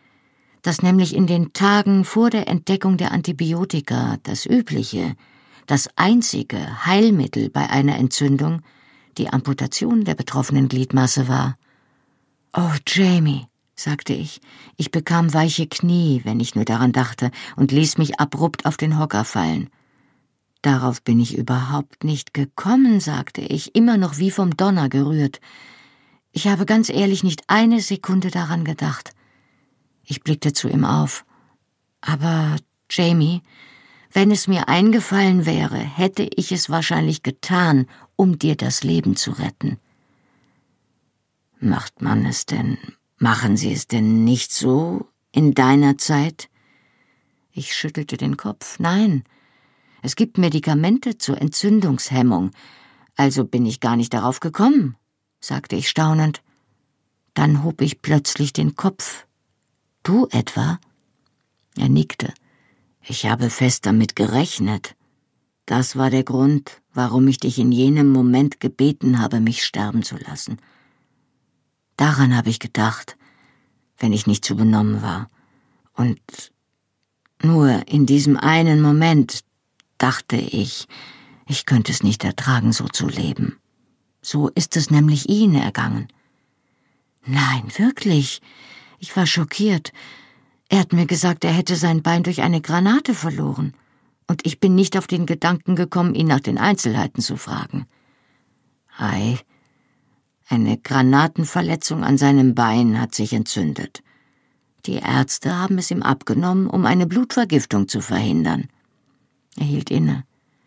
Speaker 2: Dass nämlich in den Tagen vor der Entdeckung der Antibiotika das Übliche, das einzige Heilmittel bei einer Entzündung die Amputation der betroffenen Gliedmasse war. »Oh, Jamie«, sagte ich, ich bekam weiche Knie, wenn ich nur daran dachte, und ließ mich abrupt auf den Hocker fallen. »Darauf bin ich überhaupt nicht gekommen«, sagte ich, immer noch wie vom Donner gerührt. »Ich habe ganz ehrlich nicht eine Sekunde daran gedacht.« Ich blickte zu ihm auf. »Aber, Jamie, wenn es mir eingefallen wäre, hätte ich es wahrscheinlich getan, um dir das Leben zu retten.« »Macht man es denn, machen Sie es denn nicht so in deiner Zeit?« Ich schüttelte den Kopf. »Nein, es gibt Medikamente zur Entzündungshemmung, also bin ich gar nicht darauf gekommen«, sagte ich staunend. Dann hob ich plötzlich den Kopf. »Du etwa?« Er nickte. »Ich habe fest damit gerechnet. Das war der Grund, warum ich dich in jenem Moment gebeten habe, mich sterben zu lassen. Daran habe ich gedacht, wenn ich nicht zu benommen war. Und nur in diesem einen Moment dachte ich, ich könnte es nicht ertragen, so zu leben. So ist es nämlich Ihnen ergangen.« »Nein, wirklich. Ich war schockiert. Er hat mir gesagt, er hätte sein Bein durch eine Granate verloren. Und ich bin nicht auf den Gedanken gekommen, ihn nach den Einzelheiten zu fragen.« »Ei, eine Granatenverletzung an seinem Bein hat sich entzündet. Die Ärzte haben es ihm abgenommen, um eine Blutvergiftung zu verhindern.« Er hielt inne.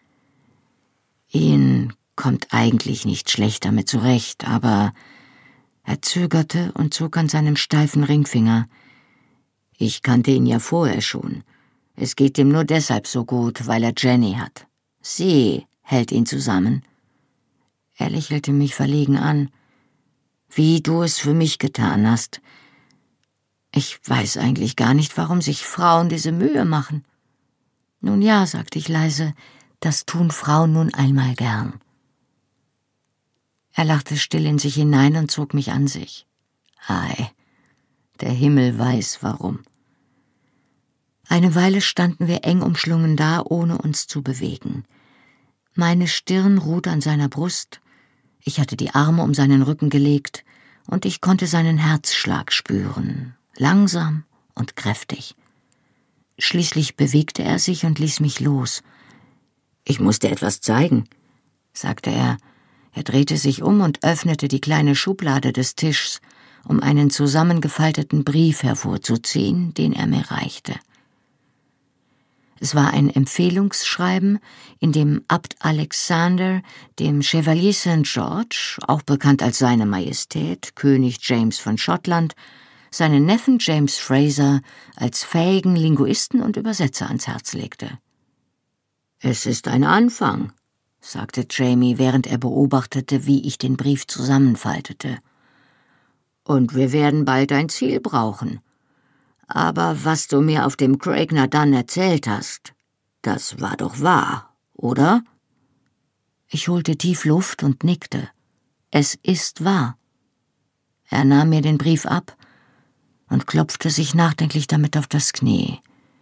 Speaker 2: »Ihnen kommt eigentlich nicht schlecht damit zurecht, aber...« Er zögerte und zog an seinem steifen Ringfinger. »Ich kannte ihn ja vorher schon. Es geht ihm nur deshalb so gut, weil er Jenny hat. Sie hält ihn zusammen.« Er lächelte mich verlegen an. »Wie du es für mich getan hast. Ich weiß eigentlich gar nicht, warum sich Frauen diese Mühe machen.« »Nun ja«, sagte ich leise, »das tun Frauen nun einmal gern.« Er lachte still in sich hinein und zog mich an sich. Ei, der Himmel weiß warum. Eine Weile standen wir eng umschlungen da, ohne uns zu bewegen. Meine Stirn ruhte an seiner Brust, ich hatte die Arme um seinen Rücken gelegt, und ich konnte seinen Herzschlag spüren, langsam und kräftig. Schließlich bewegte er sich und ließ mich los. »Ich muss dir etwas zeigen«, sagte er. Er drehte sich um und öffnete die kleine Schublade des Tischs, um einen zusammengefalteten Brief hervorzuziehen, den er mir reichte. Es war ein Empfehlungsschreiben, in dem Abt Alexander dem Chevalier Saint George, auch bekannt als Seine Majestät, König James von Schottland, seinen Neffen James Fraser als fähigen Linguisten und Übersetzer ans Herz legte. »Es ist ein Anfang«, sagte Jamie, während er beobachtete, wie ich den Brief zusammenfaltete. »Und wir werden bald ein Ziel brauchen. Aber was du mir auf dem Craigna Dun erzählt hast, das war doch wahr, oder?« Ich holte tief Luft und nickte. »Es ist wahr.« Er nahm mir den Brief ab und klopfte sich nachdenklich damit auf das Knie.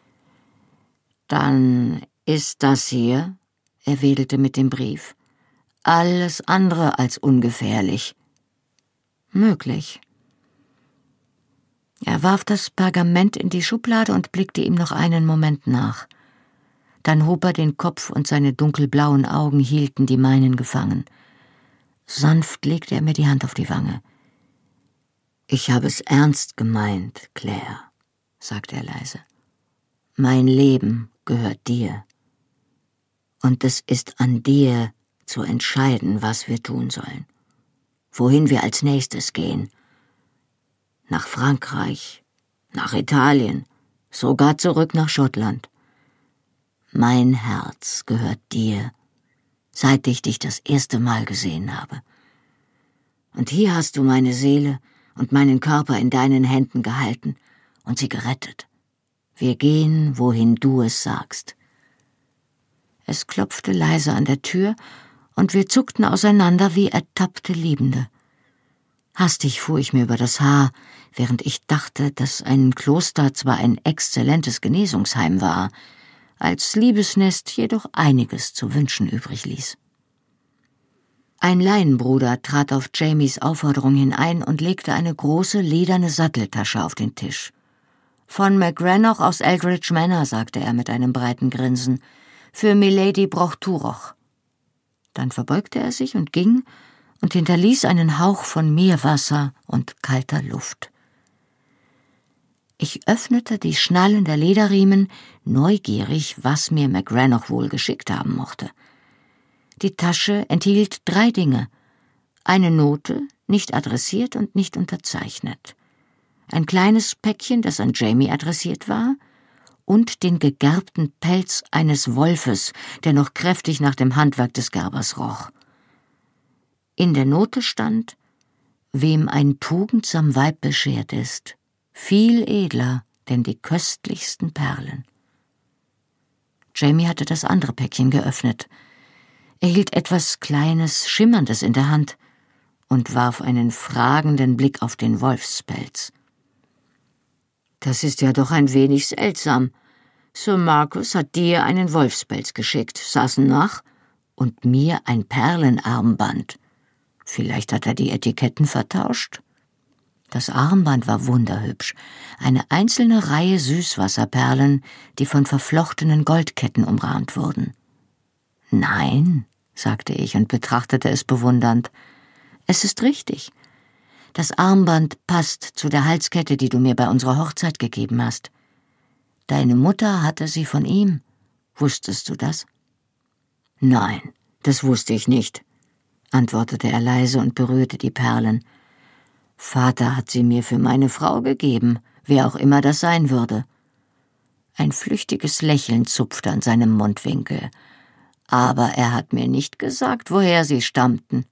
Speaker 2: »Dann ist das hier«, er wedelte mit dem Brief, »alles andere als ungefährlich.« »Möglich.« Er warf das Pergament in die Schublade und blickte ihm noch einen Moment nach. Dann hob er den Kopf und seine dunkelblauen Augen hielten die meinen gefangen. Sanft legte er mir die Hand auf die Wange. »Ich habe es ernst gemeint, Claire«, sagte er leise. »Mein Leben gehört dir. Und es ist an dir zu entscheiden, was wir tun sollen. Wohin wir als nächstes gehen. Nach Frankreich, nach Italien, sogar zurück nach Schottland. Mein Herz gehört dir, seit ich dich das erste Mal gesehen habe. Und hier hast du meine Seele und meinen Körper in deinen Händen gehalten und sie gerettet. Wir gehen, wohin du es sagst.« Es klopfte leise an der Tür, und wir zuckten auseinander wie ertappte Liebende. Hastig fuhr ich mir über das Haar, während ich dachte, dass ein Kloster zwar ein exzellentes Genesungsheim war, als Liebesnest jedoch einiges zu wünschen übrig ließ. Ein Laienbruder trat auf Jamies Aufforderung hinein und legte eine große lederne Satteltasche auf den Tisch. »Von McGrannoch aus Eldridge Manor«, sagte er mit einem breiten Grinsen, »für Milady Broch-Turoch.« Dann verbeugte er sich und ging und hinterließ einen Hauch von Meerwasser und kalter Luft. Ich öffnete die Schnallen der Lederriemen, neugierig, was mir McGrannoch wohl geschickt haben mochte. Die Tasche enthielt drei Dinge: eine Note, nicht adressiert und nicht unterzeichnet, ein kleines Päckchen, das an Jamie adressiert war, und den gegerbten Pelz eines Wolfes, der noch kräftig nach dem Handwerk des Gerbers roch. In der Note stand: »Wem ein tugendsam Weib beschert ist, viel edler denn die köstlichsten Perlen.« Jamie hatte das andere Päckchen geöffnet. Er hielt etwas Kleines, Schimmerndes in der Hand und warf einen fragenden Blick auf den Wolfspelz. »Das ist ja doch ein wenig seltsam. Sir Marcus hat dir einen Wolfspelz geschickt, Sassenach, und mir ein Perlenarmband. Vielleicht hat er die Etiketten vertauscht?« Das Armband war wunderhübsch, eine einzelne Reihe Süßwasserperlen, die von verflochtenen Goldketten umrahmt wurden. »Nein«, sagte ich und betrachtete es bewundernd, »es ist richtig. Das Armband passt zu der Halskette, die du mir bei unserer Hochzeit gegeben hast. Deine Mutter hatte sie von ihm. Wusstest du das?« »Nein, das wusste ich nicht«, antwortete er leise und berührte die Perlen. »Vater hat sie mir für meine Frau gegeben, wer auch immer das sein würde.« Ein flüchtiges Lächeln zupfte an seinem Mundwinkel. »Aber er hat mir nicht gesagt, woher sie stammten.«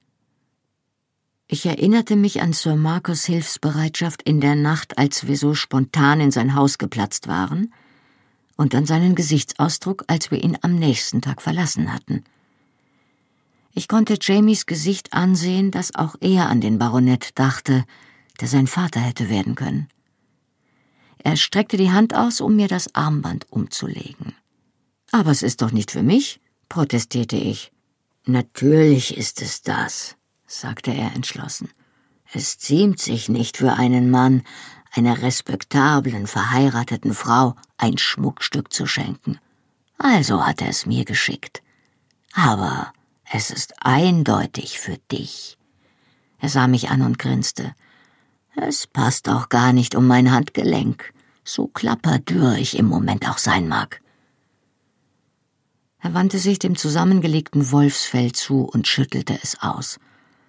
Speaker 2: Ich erinnerte mich an Sir Marcus' Hilfsbereitschaft in der Nacht, als wir so spontan in sein Haus geplatzt waren, und an seinen Gesichtsausdruck, als wir ihn am nächsten Tag verlassen hatten. Ich konnte Jamies Gesicht ansehen, dass auch er an den Baronet dachte, der sein Vater hätte werden können. Er streckte die Hand aus, um mir das Armband umzulegen. »Aber es ist doch nicht für mich«, protestierte ich. »Natürlich ist es das«, sagte er entschlossen. »Es ziemt sich nicht für einen Mann, einer respektablen, verheirateten Frau ein Schmuckstück zu schenken. Also hat er es mir geschickt. Aber es ist eindeutig für dich.« Er sah mich an und grinste. »Es passt auch gar nicht um mein Handgelenk, so klapperdürr ich im Moment auch sein mag.« Er wandte sich dem zusammengelegten Wolfsfell zu und schüttelte es aus.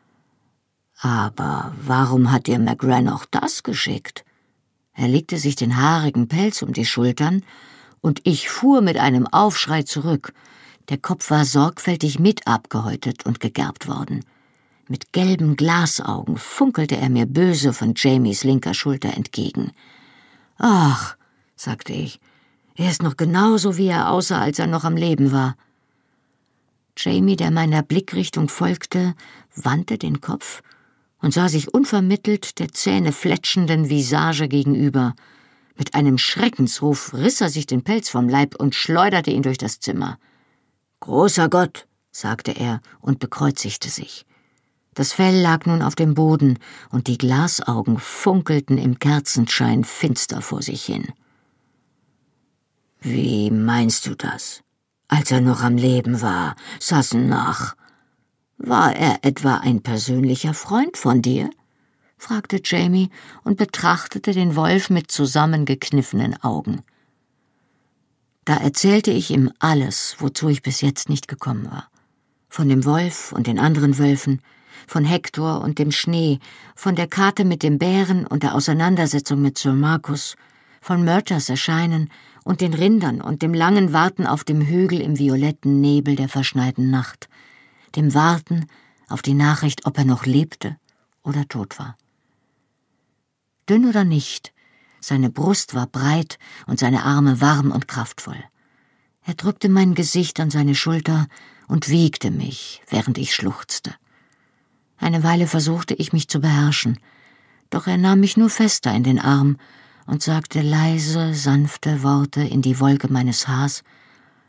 Speaker 2: »Aber warum hat dir McGrannoch das geschickt?« Er legte sich den haarigen Pelz um die Schultern, und ich fuhr mit einem Aufschrei zurück. Der Kopf war sorgfältig mit abgehäutet und gegerbt worden. Mit gelben Glasaugen funkelte er mir böse von Jamies linker Schulter entgegen. »Ach«, sagte ich, »er ist noch genauso, wie er aussah, als er noch am Leben war.« Jamie, der meiner Blickrichtung folgte, wandte den Kopf und sah sich unvermittelt der zähnefletschenden Visage gegenüber. Mit einem Schreckensruf riss er sich den Pelz vom Leib und schleuderte ihn durch das Zimmer. »Großer Gott«, sagte er und bekreuzigte sich. Das Fell lag nun auf dem Boden, und die Glasaugen funkelten im Kerzenschein finster vor sich hin. »Wie meinst du das? Als er noch am Leben war, Sassenach? War er etwa ein persönlicher Freund von dir?« fragte Jamie und betrachtete den Wolf mit zusammengekniffenen Augen. Da erzählte ich ihm alles, wozu ich bis jetzt nicht gekommen war. Von dem Wolf und den anderen Wölfen, von Hektor und dem Schnee, von der Karte mit dem Bären und der Auseinandersetzung mit Sir Marcus, von Murtaghs Erscheinen und den Rindern und dem langen Warten auf dem Hügel im violetten Nebel der verschneiten Nacht, dem Warten auf die Nachricht, ob er noch lebte oder tot war. Dünn oder nicht, seine Brust war breit und seine Arme warm und kraftvoll. Er drückte mein Gesicht an seine Schulter und wiegte mich, während ich schluchzte. Eine Weile versuchte ich, mich zu beherrschen, doch er nahm mich nur fester in den Arm und sagte leise, sanfte Worte in die Wolke meines Haars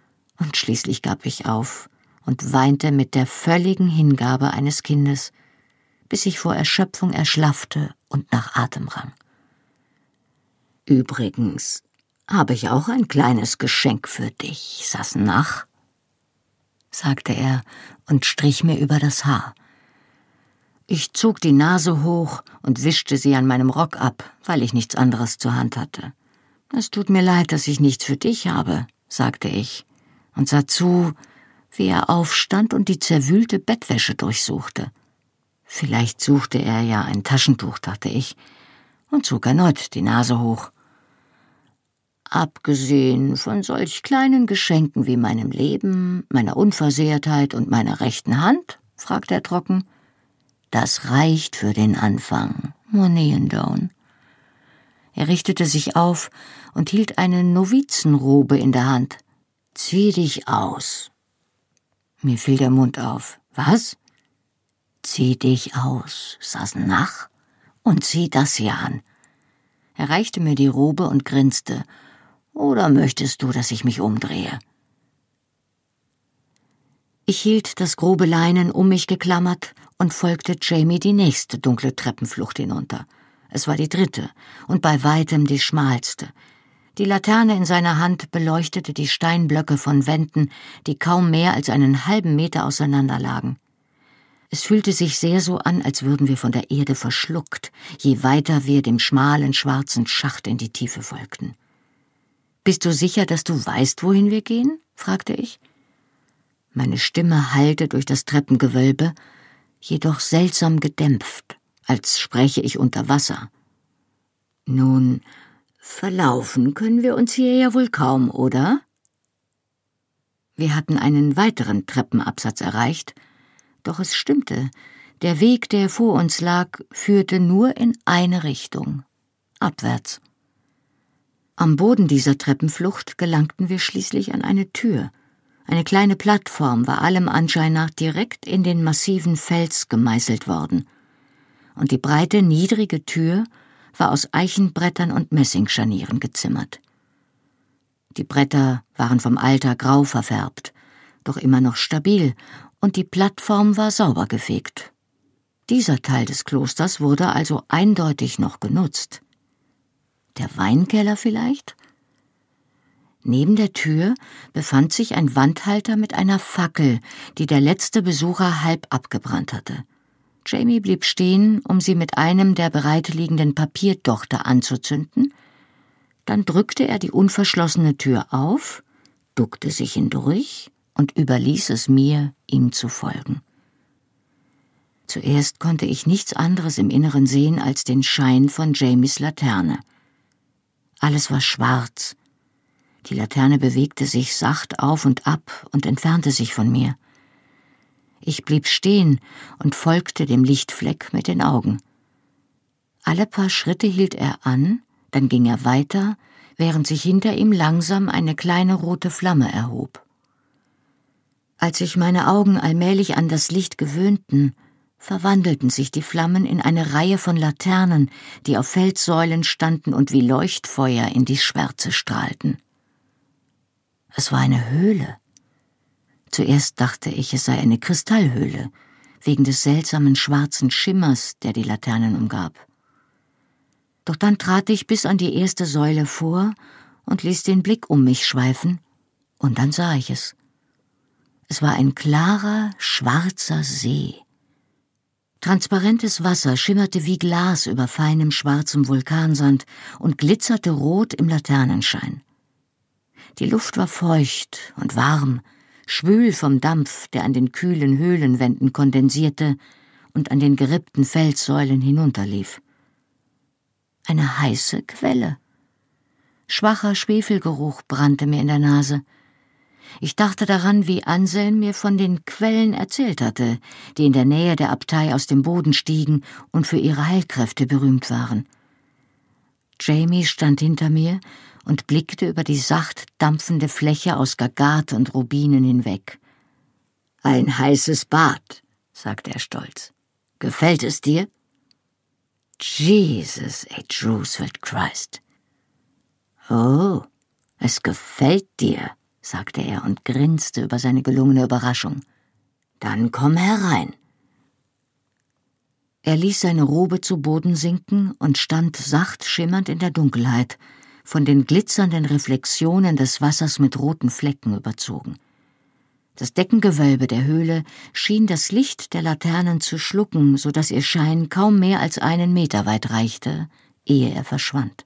Speaker 2: Und schließlich gab ich auf und weinte mit der völligen Hingabe eines Kindes, bis ich vor Erschöpfung erschlaffte und nach Atem rang. »Übrigens habe ich auch ein kleines Geschenk für dich, Sassenach«, sagte er und strich mir über das Haar. Ich zog die Nase hoch und wischte sie an meinem Rock ab, weil ich nichts anderes zur Hand hatte. »Es tut mir leid, dass ich nichts für dich habe«, sagte ich und sah zu, wie er aufstand und die zerwühlte Bettwäsche durchsuchte. Vielleicht suchte er ja ein Taschentuch, dachte ich, und zog erneut die Nase hoch. »Abgesehen von solch kleinen Geschenken wie meinem Leben, meiner Unversehrtheit und meiner rechten Hand?« fragte er trocken. »Das reicht für den Anfang, Moniendone.« Er richtete sich auf und hielt eine Novizenrobe in der Hand. »Zieh dich aus.« Mir fiel der Mund auf. »Was?« »Zieh dich aus, Sassenach, und zieh das hier an.« Er reichte mir die Robe und grinste. »Oder möchtest du, dass ich mich umdrehe?« Ich hielt das grobe Leinen um mich geklammert und folgte Jamie die nächste dunkle Treppenflucht hinunter. Es war die dritte und bei weitem die schmalste. Die Laterne in seiner Hand beleuchtete die Steinblöcke von Wänden, die kaum mehr als einen halben Meter auseinander lagen. Es fühlte sich sehr so an, als würden wir von der Erde verschluckt, je weiter wir dem schmalen, schwarzen Schacht in die Tiefe folgten. »Bist du sicher, dass du weißt, wohin wir gehen?« fragte ich. Meine Stimme hallte durch das Treppengewölbe, jedoch seltsam gedämpft, als spräche ich unter Wasser. »Nun, verlaufen können wir uns hier ja wohl kaum, oder?« Wir hatten einen weiteren Treppenabsatz erreicht, doch es stimmte, der Weg, der vor uns lag, führte nur in eine Richtung, abwärts. Am Boden dieser Treppenflucht gelangten wir schließlich an eine Tür. Eine kleine Plattform war allem Anschein nach direkt in den massiven Fels gemeißelt worden. Und die breite, niedrige Tür war aus Eichenbrettern und Messingscharnieren gezimmert. Die Bretter waren vom Alter grau verfärbt, doch immer noch stabil, und die Plattform war sauber gefegt. Dieser Teil des Klosters wurde also eindeutig noch genutzt. Der Weinkeller vielleicht? Neben der Tür befand sich ein Wandhalter mit einer Fackel, die der letzte Besucher halb abgebrannt hatte. Jamie blieb stehen, um sie mit einem der bereitliegenden Papierdochte anzuzünden. Dann drückte er die unverschlossene Tür auf, duckte sich hindurch und überließ es mir, ihm zu folgen. Zuerst konnte ich nichts anderes im Inneren sehen als den Schein von Jamies Laterne. Alles war schwarz. Die Laterne bewegte sich sacht auf und ab und entfernte sich von mir. Ich blieb stehen und folgte dem Lichtfleck mit den Augen. Alle paar Schritte hielt er an, dann ging er weiter, während sich hinter ihm langsam eine kleine rote Flamme erhob. Als sich meine Augen allmählich an das Licht gewöhnten, verwandelten sich die Flammen in eine Reihe von Laternen, die auf Felssäulen standen und wie Leuchtfeuer in die Schwärze strahlten. Es war eine Höhle. Zuerst dachte ich, es sei eine Kristallhöhle, wegen des seltsamen schwarzen Schimmers, der die Laternen umgab. Doch dann trat ich bis an die erste Säule vor und ließ den Blick um mich schweifen, und dann sah ich es. Es war ein klarer, schwarzer See. Transparentes Wasser schimmerte wie Glas über feinem, schwarzem Vulkansand und glitzerte rot im Laternenschein. Die Luft war feucht und warm, schwül vom Dampf, der an den kühlen Höhlenwänden kondensierte und an den gerippten Felssäulen hinunterlief. Eine heiße Quelle. Schwacher Schwefelgeruch brannte mir in der Nase. Ich dachte daran, wie Anselm mir von den Quellen erzählt hatte, die in der Nähe der Abtei aus dem Boden stiegen und für ihre Heilkräfte berühmt waren. Jamie stand hinter mir und blickte über die sacht dampfende Fläche aus Gagat und Rubinen hinweg. »Ein heißes Bad«, sagte er stolz. »Gefällt es dir?« »Jesus H. Roosevelt Christ.« »Oh, es gefällt dir«, sagte er und grinste über seine gelungene Überraschung. »Dann komm herein.« Er ließ seine Robe zu Boden sinken und stand sacht schimmernd in der Dunkelheit, von den glitzernden Reflexionen des Wassers mit roten Flecken überzogen. Das Deckengewölbe der Höhle schien das Licht der Laternen zu schlucken, so dass ihr Schein kaum mehr als einen Meter weit reichte, ehe er verschwand.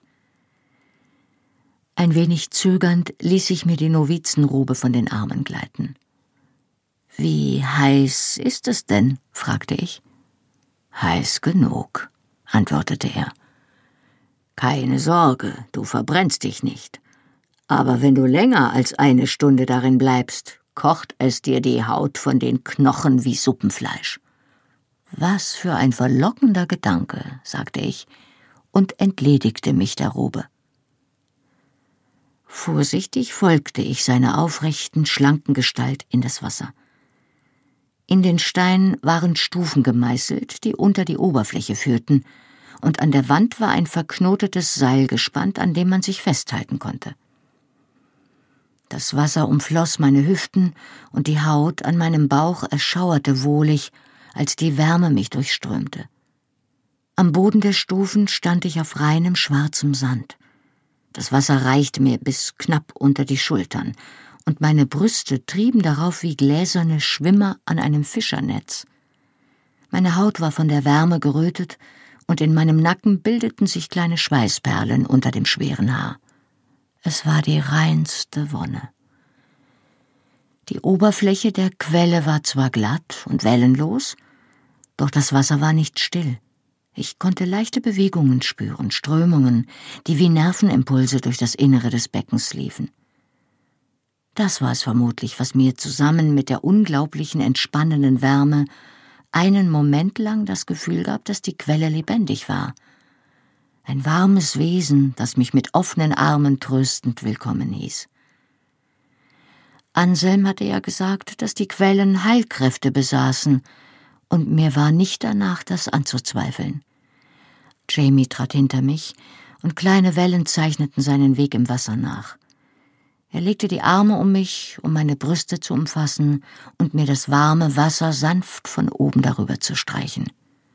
Speaker 2: Ein wenig zögernd ließ ich mir die Novizenrobe von den Armen gleiten. »Wie heiß ist es denn?« fragte ich. »Heiß genug«, antwortete er. »Keine Sorge, du verbrennst dich nicht. Aber wenn du länger als eine Stunde darin bleibst, kocht es dir die Haut von den Knochen wie Suppenfleisch.« »Was für ein verlockender Gedanke«, sagte ich und entledigte mich der Robe. Vorsichtig folgte ich seiner aufrechten, schlanken Gestalt in das Wasser. In den Stein waren Stufen gemeißelt, die unter die Oberfläche führten, und an der Wand war ein verknotetes Seil gespannt, an dem man sich festhalten konnte. Das Wasser umfloss meine Hüften, und die Haut an meinem Bauch erschauerte wohlig, als die Wärme mich durchströmte. Am Boden der Stufen stand ich auf reinem schwarzem Sand. Das Wasser reichte mir bis knapp unter die Schultern, und meine Brüste trieben darauf wie gläserne Schwimmer an einem Fischernetz. Meine Haut war von der Wärme gerötet, und in meinem Nacken bildeten sich kleine Schweißperlen unter dem schweren Haar. Es war die reinste Wonne. Die Oberfläche der Quelle war zwar glatt und wellenlos, doch das Wasser war nicht still. Ich konnte leichte Bewegungen spüren, Strömungen, die wie Nervenimpulse durch das Innere des Beckens liefen. Das war es vermutlich, was mir zusammen mit der unglaublichen entspannenden Wärme einen Moment lang das Gefühl gab, dass die Quelle lebendig war. Ein warmes Wesen, das mich mit offenen Armen tröstend willkommen hieß. Anselm hatte ja gesagt, dass die Quellen Heilkräfte besaßen, und mir war nicht danach, das anzuzweifeln. Jamie trat hinter mich, und kleine Wellen zeichneten seinen Weg im Wasser nach. Er legte die Arme um mich, um meine Brüste zu umfassen und mir das warme Wasser sanft von oben darüber zu streichen.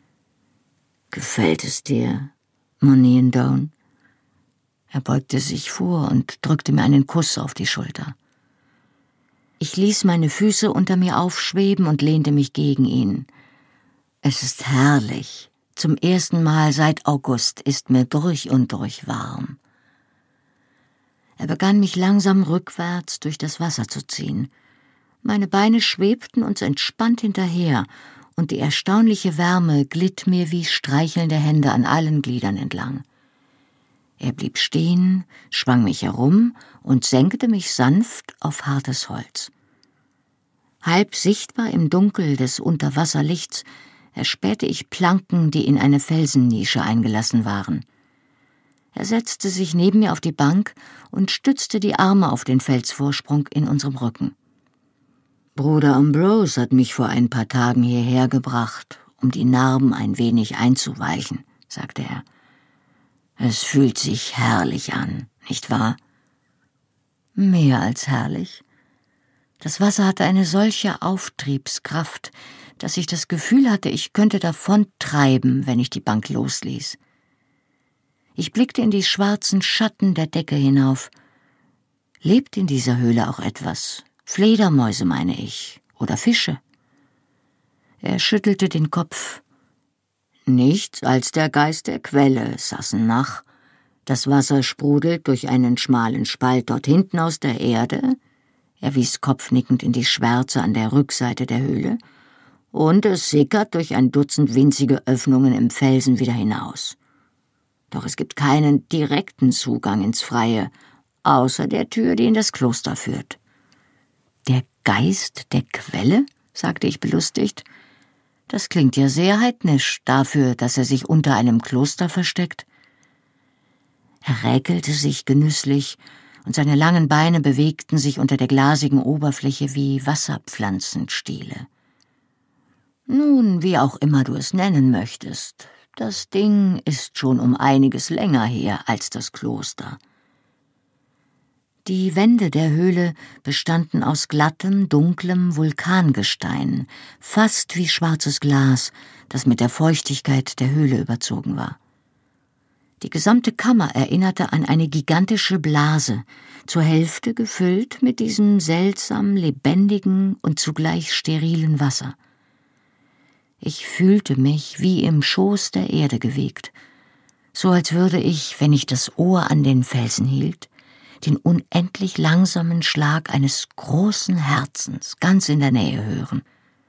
Speaker 2: »Gefällt es dir, Monniendone?« Er beugte sich vor und drückte mir einen Kuss auf die Schulter. Ich ließ meine Füße unter mir aufschweben und lehnte mich gegen ihn. »Es ist herrlich. Zum ersten Mal seit August ist mir durch und durch warm.« Er begann mich langsam rückwärts durch das Wasser zu ziehen. Meine Beine schwebten uns entspannt hinterher, und die erstaunliche Wärme glitt mir wie streichelnde Hände an allen Gliedern entlang. Er blieb stehen, schwang mich herum und senkte mich sanft auf hartes Holz. Halb sichtbar im Dunkel des Unterwasserlichts erspähte ich Planken, die in eine Felsennische eingelassen waren. Er setzte sich neben mir auf die Bank und stützte die Arme auf den Felsvorsprung in unserem Rücken. »Bruder Ambrose hat mich vor ein paar Tagen hierher gebracht, um die Narben ein wenig einzuweichen«, sagte er. »Es fühlt sich herrlich an, nicht wahr?« »Mehr als herrlich. Das Wasser hatte eine solche Auftriebskraft, dass ich das Gefühl hatte, ich könnte davontreiben, wenn ich die Bank losließ. Ich blickte in die schwarzen Schatten der Decke hinauf. Lebt in dieser Höhle auch etwas? Fledermäuse, meine ich, oder Fische? Er schüttelte den Kopf. Nichts als der Geist der Quelle, Sassenach. Das Wasser sprudelt durch einen schmalen Spalt dort hinten aus der Erde. Er wies kopfnickend in die Schwärze an der Rückseite der Höhle. Und es sickert durch ein Dutzend winzige Öffnungen im Felsen wieder hinaus. Doch es gibt keinen direkten Zugang ins Freie, außer der Tür, die in das Kloster führt. »Der Geist der Quelle?« sagte ich belustigt. »Das klingt ja sehr heidnisch dafür, dass er sich unter einem Kloster versteckt.« Er räkelte sich genüsslich, und seine langen Beine bewegten sich unter der glasigen Oberfläche wie Wasserpflanzenstiele. »Nun, wie auch immer du es nennen möchtest, das Ding ist schon um einiges länger her als das Kloster.« Die Wände der Höhle bestanden aus glattem, dunklem Vulkangestein, fast wie schwarzes Glas, das mit der Feuchtigkeit der Höhle überzogen war. Die gesamte Kammer erinnerte an eine gigantische Blase, zur Hälfte gefüllt mit diesem seltsam lebendigen und zugleich sterilen Wasser. Ich fühlte mich wie im Schoß der Erde gewiegt, so als würde ich, wenn ich das Ohr an den Felsen hielt, den unendlich langsamen Schlag eines großen Herzens ganz in der Nähe hören.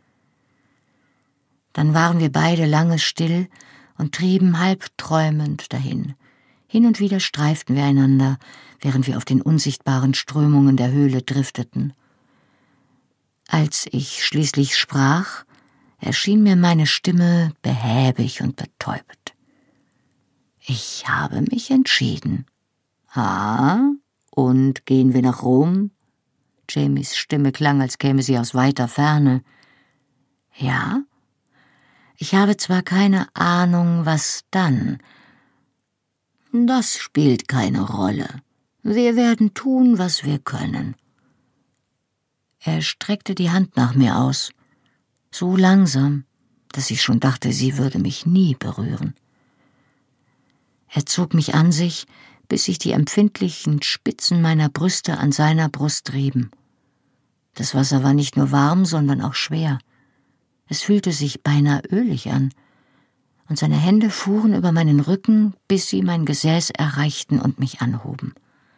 Speaker 2: Dann waren wir beide lange still und trieben halb träumend dahin. Hin und wieder streiften wir einander, während wir auf den unsichtbaren Strömungen der Höhle drifteten. Als ich schließlich sprach, erschien mir meine Stimme behäbig und betäubt. Ich habe mich entschieden. Ah, und gehen wir nach Rom? Jamies Stimme klang, als käme sie aus weiter Ferne. Ja? Ich habe zwar keine Ahnung, was dann. Das spielt keine Rolle. Wir werden tun, was wir können. Er streckte die Hand nach mir aus, so langsam, dass ich schon dachte, sie würde mich nie berühren. Er zog mich an sich, bis sich die empfindlichen Spitzen meiner Brüste an seiner Brust rieben. Das Wasser war nicht nur warm, sondern auch schwer. Es fühlte sich beinahe ölig an, und seine Hände fuhren über meinen Rücken, bis sie mein Gesäß erreichten und mich anhoben.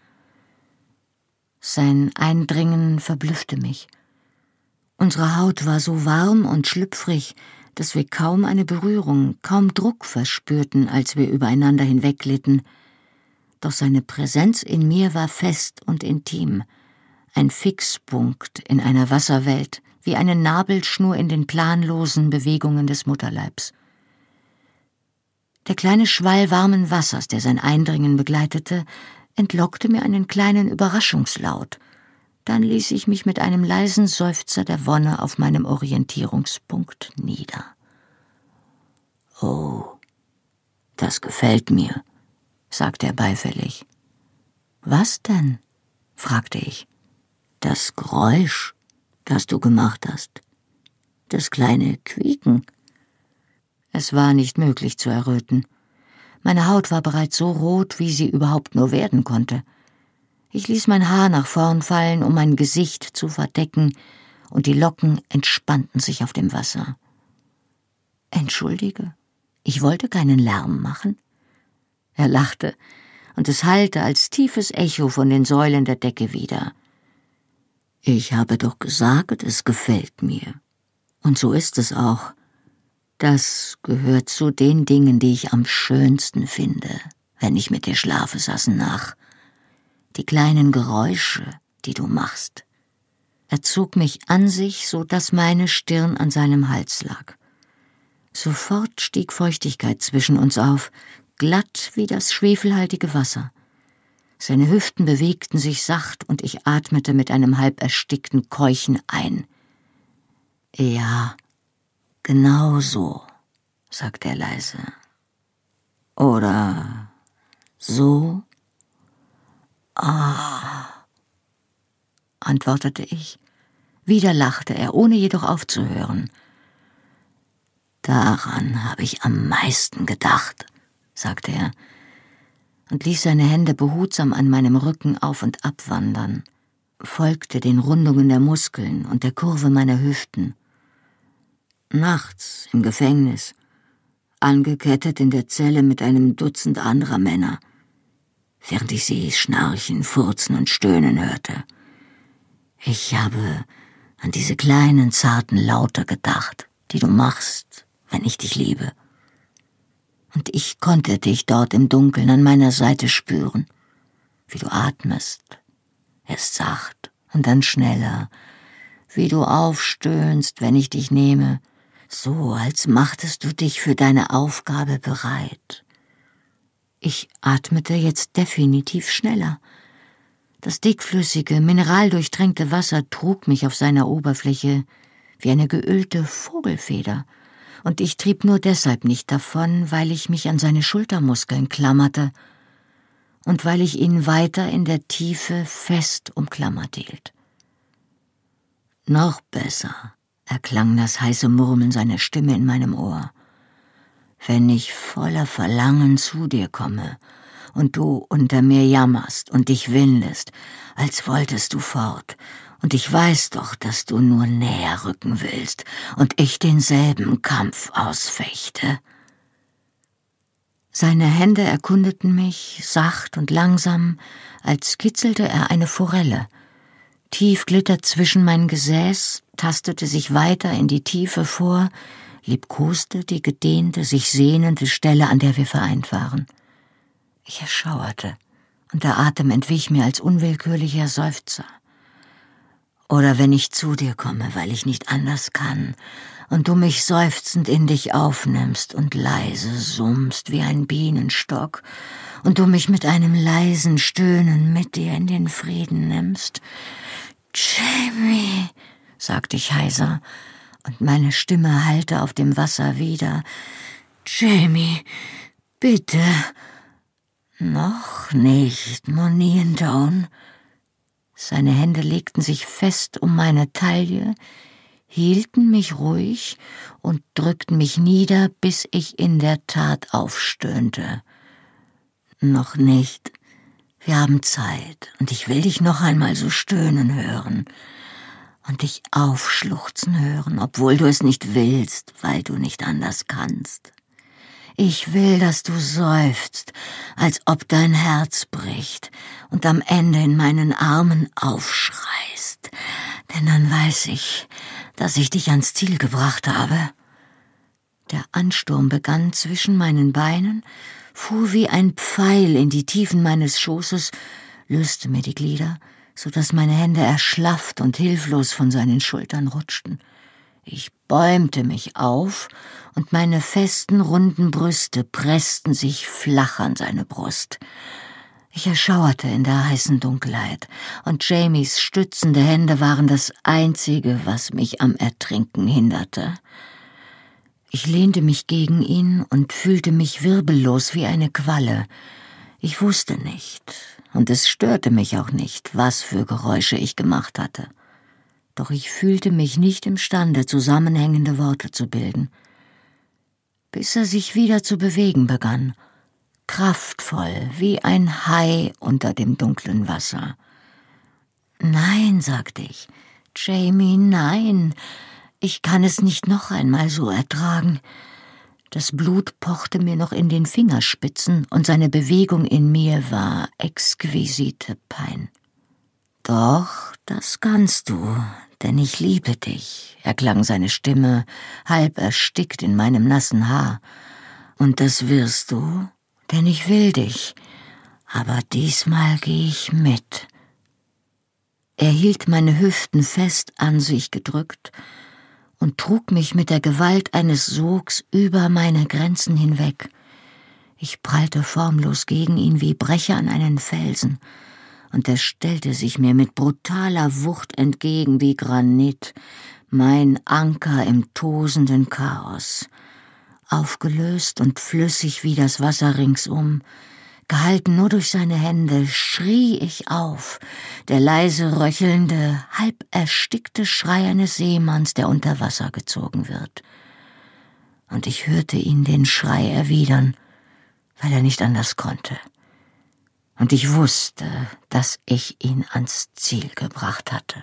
Speaker 2: Sein Eindringen verblüffte mich. Unsere Haut war so warm und schlüpfrig, dass wir kaum eine Berührung, kaum Druck verspürten, als wir übereinander hinwegglitten. Doch seine Präsenz in mir war fest und intim, ein Fixpunkt in einer Wasserwelt, wie eine Nabelschnur in den planlosen Bewegungen des Mutterleibs. Der kleine Schwall warmen Wassers, der sein Eindringen begleitete, entlockte mir einen kleinen Überraschungslaut. Dann ließ ich mich mit einem leisen Seufzer der Wonne auf meinem Orientierungspunkt nieder. »Oh, das gefällt mir«, sagte er beifällig. »Was denn?« fragte ich. »Das Geräusch, das du gemacht hast. Das kleine Quieken.« Es war nicht möglich zu erröten. Meine Haut war bereits so rot, wie sie überhaupt nur werden konnte. Ich ließ mein Haar nach vorn fallen, um mein Gesicht zu verdecken, und die Locken entspannten sich auf dem Wasser. »Entschuldige, ich wollte keinen Lärm machen.« Er lachte, und es hallte als tiefes Echo von den Säulen der Decke wider. »Ich habe doch gesagt, es gefällt mir. Und so ist es auch. Das gehört zu den Dingen, die ich am schönsten finde, wenn ich mit dir schlafe, Sassenach. Die kleinen Geräusche, die du machst.« Er zog mich an sich, so dass meine Stirn an seinem Hals lag. Sofort stieg Feuchtigkeit zwischen uns auf, glatt wie das schwefelhaltige Wasser. Seine Hüften bewegten sich sacht und ich atmete mit einem halb erstickten Keuchen ein. »Ja, genau so«, sagte er leise. »Oder so?« »Ah«, antwortete ich. Wieder lachte er, ohne jedoch aufzuhören. »Daran habe ich am meisten gedacht«, sagte er und ließ seine Hände behutsam an meinem Rücken auf und ab wandern, folgte den Rundungen der Muskeln und der Kurve meiner Hüften. Nachts im Gefängnis, angekettet in der Zelle mit einem Dutzend anderer Männer, während ich sie schnarchen, furzen und stöhnen hörte. Ich habe an diese kleinen, zarten Laute gedacht, die du machst, wenn ich dich liebe. Und ich konnte dich dort im Dunkeln an meiner Seite spüren, wie du atmest, erst sacht und dann schneller, wie du aufstöhnst, wenn ich dich nehme, so als machtest du dich für deine Aufgabe bereit. Ich atmete jetzt definitiv schneller. Das dickflüssige, mineraldurchtränkte Wasser trug mich auf seiner Oberfläche wie eine geölte Vogelfeder, und ich trieb nur deshalb nicht davon, weil ich mich an seine Schultermuskeln klammerte und weil ich ihn weiter in der Tiefe fest umklammert hielt. Noch besser erklang das heiße Murmeln seiner Stimme in meinem Ohr. Wenn ich voller Verlangen zu dir komme und du unter mir jammerst und dich windest, als wolltest du fort, und ich weiß doch, dass du nur näher rücken willst und ich denselben Kampf ausfechte. Seine Hände erkundeten mich, sacht und langsam, als kitzelte er eine Forelle. Tief glittert zwischen mein Gesäß, tastete sich weiter in die Tiefe vor, liebkoste die gedehnte, sich sehnende Stelle, an der wir vereint waren. Ich erschauerte, und der Atem entwich mir als unwillkürlicher Seufzer. Oder wenn ich zu dir komme, weil ich nicht anders kann, und du mich seufzend in dich aufnimmst und leise summst wie ein Bienenstock, und du mich mit einem leisen Stöhnen mit dir in den Frieden nimmst. »Jamie«, sagte ich heiser, und meine Stimme hallte auf dem Wasser wieder. »Jamie, bitte.« »Noch nicht, Moniendown.« Seine Hände legten sich fest um meine Taille, hielten mich ruhig und drückten mich nieder, bis ich in der Tat aufstöhnte. »Noch nicht. Wir haben Zeit, und ich will dich noch einmal so stöhnen hören und dich aufschluchzen hören, obwohl du es nicht willst, weil du nicht anders kannst. Ich will, dass du seufzt, als ob dein Herz bricht und am Ende in meinen Armen aufschreist, denn dann weiß ich, dass ich dich ans Ziel gebracht habe.« Der Ansturm begann zwischen meinen Beinen, fuhr wie ein Pfeil in die Tiefen meines Schoßes, löste mir die Glieder, so dass meine Hände erschlafft und hilflos von seinen Schultern rutschten. Ich bäumte mich auf, und meine festen, runden Brüste pressten sich flach an seine Brust. Ich erschauerte in der heißen Dunkelheit, und Jamies stützende Hände waren das Einzige, was mich am Ertrinken hinderte. Ich lehnte mich gegen ihn und fühlte mich wirbellos wie eine Qualle. Ich wusste nicht, und es störte mich auch nicht, was für Geräusche ich gemacht hatte. Doch ich fühlte mich nicht imstande, zusammenhängende Worte zu bilden. Bis er sich wieder zu bewegen begann, kraftvoll wie ein Hai unter dem dunklen Wasser. »Nein«, sagte ich, »Jamie, nein, ich kann es nicht noch einmal so ertragen.« Das Blut pochte mir noch in den Fingerspitzen, und seine Bewegung in mir war exquisite Pein. »Doch, das kannst du, denn ich liebe dich«, erklang seine Stimme, halb erstickt in meinem nassen Haar. »Und das wirst du, denn ich will dich, aber diesmal gehe ich mit.« Er hielt meine Hüften fest an sich gedrückt und trug mich mit der Gewalt eines Sogs über meine Grenzen hinweg. Ich prallte formlos gegen ihn wie Brecher an einen Felsen, und er stellte sich mir mit brutaler Wucht entgegen wie Granit, mein Anker im tosenden Chaos. Aufgelöst und flüssig wie das Wasser ringsum, gehalten nur durch seine Hände, schrie ich auf, der leise röchelnde, halb erstickte Schrei eines Seemanns, der unter Wasser gezogen wird. Und ich hörte ihn den Schrei erwidern, weil er nicht anders konnte. Und ich wusste, dass ich ihn ans Ziel gebracht hatte.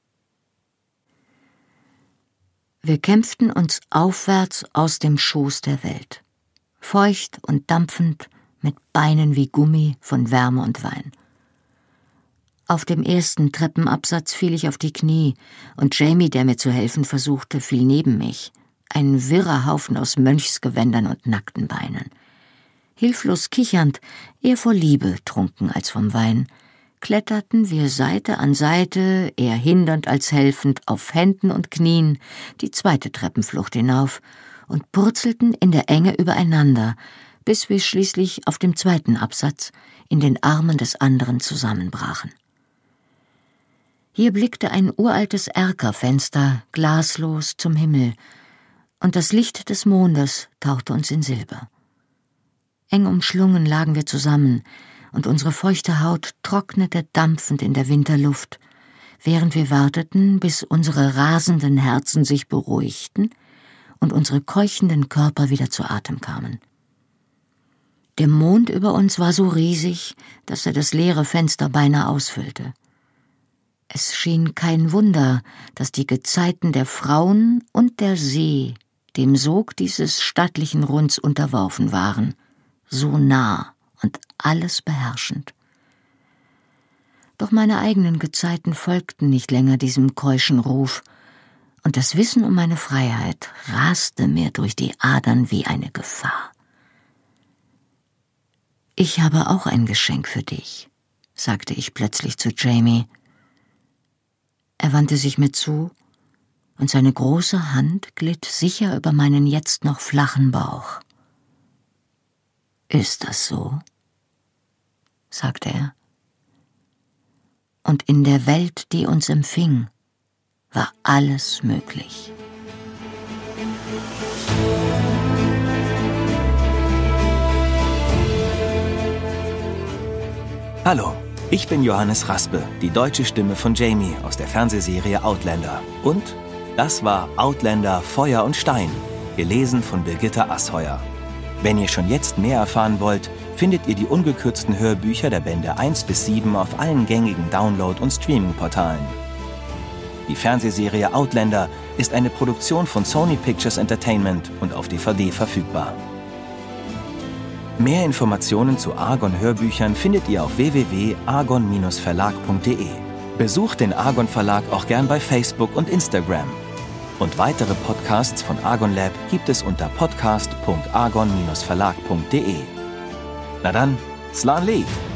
Speaker 2: Wir kämpften uns aufwärts aus dem Schoß der Welt, feucht und dampfend, mit Beinen wie Gummi von Wärme und Wein. Auf dem ersten Treppenabsatz fiel ich auf die Knie, und Jamie, der mir zu helfen versuchte, fiel neben mich, ein wirrer Haufen aus Mönchsgewändern und nackten Beinen. Hilflos kichernd, eher vor Liebe trunken als vom Wein, kletterten wir Seite an Seite, eher hindernd als helfend, auf Händen und Knien die zweite Treppenflucht hinauf und purzelten in der Enge übereinander, bis wir schließlich auf dem zweiten Absatz in den Armen des anderen zusammenbrachen. Hier blickte ein uraltes Erkerfenster glaslos zum Himmel, und das Licht des Mondes tauchte uns in Silber. Eng umschlungen lagen wir zusammen, und unsere feuchte Haut trocknete dampfend in der Winterluft, während wir warteten, bis unsere rasenden Herzen sich beruhigten und unsere keuchenden Körper wieder zu Atem kamen. Der Mond über uns war so riesig, dass er das leere Fenster beinahe ausfüllte. Es schien kein Wunder, dass die Gezeiten der Frauen und der See dem Sog dieses stattlichen Runds unterworfen waren, so nah und alles beherrschend. Doch meine eigenen Gezeiten folgten nicht länger diesem keuschen Ruf, und das Wissen um meine Freiheit raste mir durch die Adern wie eine Gefahr. »Ich habe auch ein Geschenk für dich«, sagte ich plötzlich zu Jamie. Er wandte sich mir zu, und seine große Hand glitt sicher über meinen jetzt noch flachen Bauch. »Ist das so?«, sagte er. Und in der Welt, die uns empfing, war alles möglich.
Speaker 1: Hallo, ich bin Johannes Raspe, die deutsche Stimme von Jamie aus der Fernsehserie Outlander. Und das war Outlander Feuer und Stein, gelesen von Birgitta Asheuer. Wenn ihr schon jetzt mehr erfahren wollt, findet ihr die ungekürzten Hörbücher der Bände eins bis sieben auf allen gängigen Download- und Streaming-Portalen. Die Fernsehserie Outlander ist eine Produktion von Sony Pictures Entertainment und auf D V D verfügbar. Mehr Informationen zu Argon-Hörbüchern findet ihr auf w w w punkt argon Bindestrich verlag punkt de. Besucht den Argon Verlag auch gern bei Facebook und Instagram. Und weitere Podcasts von Argon Lab gibt es unter podcast punkt argon Bindestrich verlag punkt de. Na dann, Slan Leaf!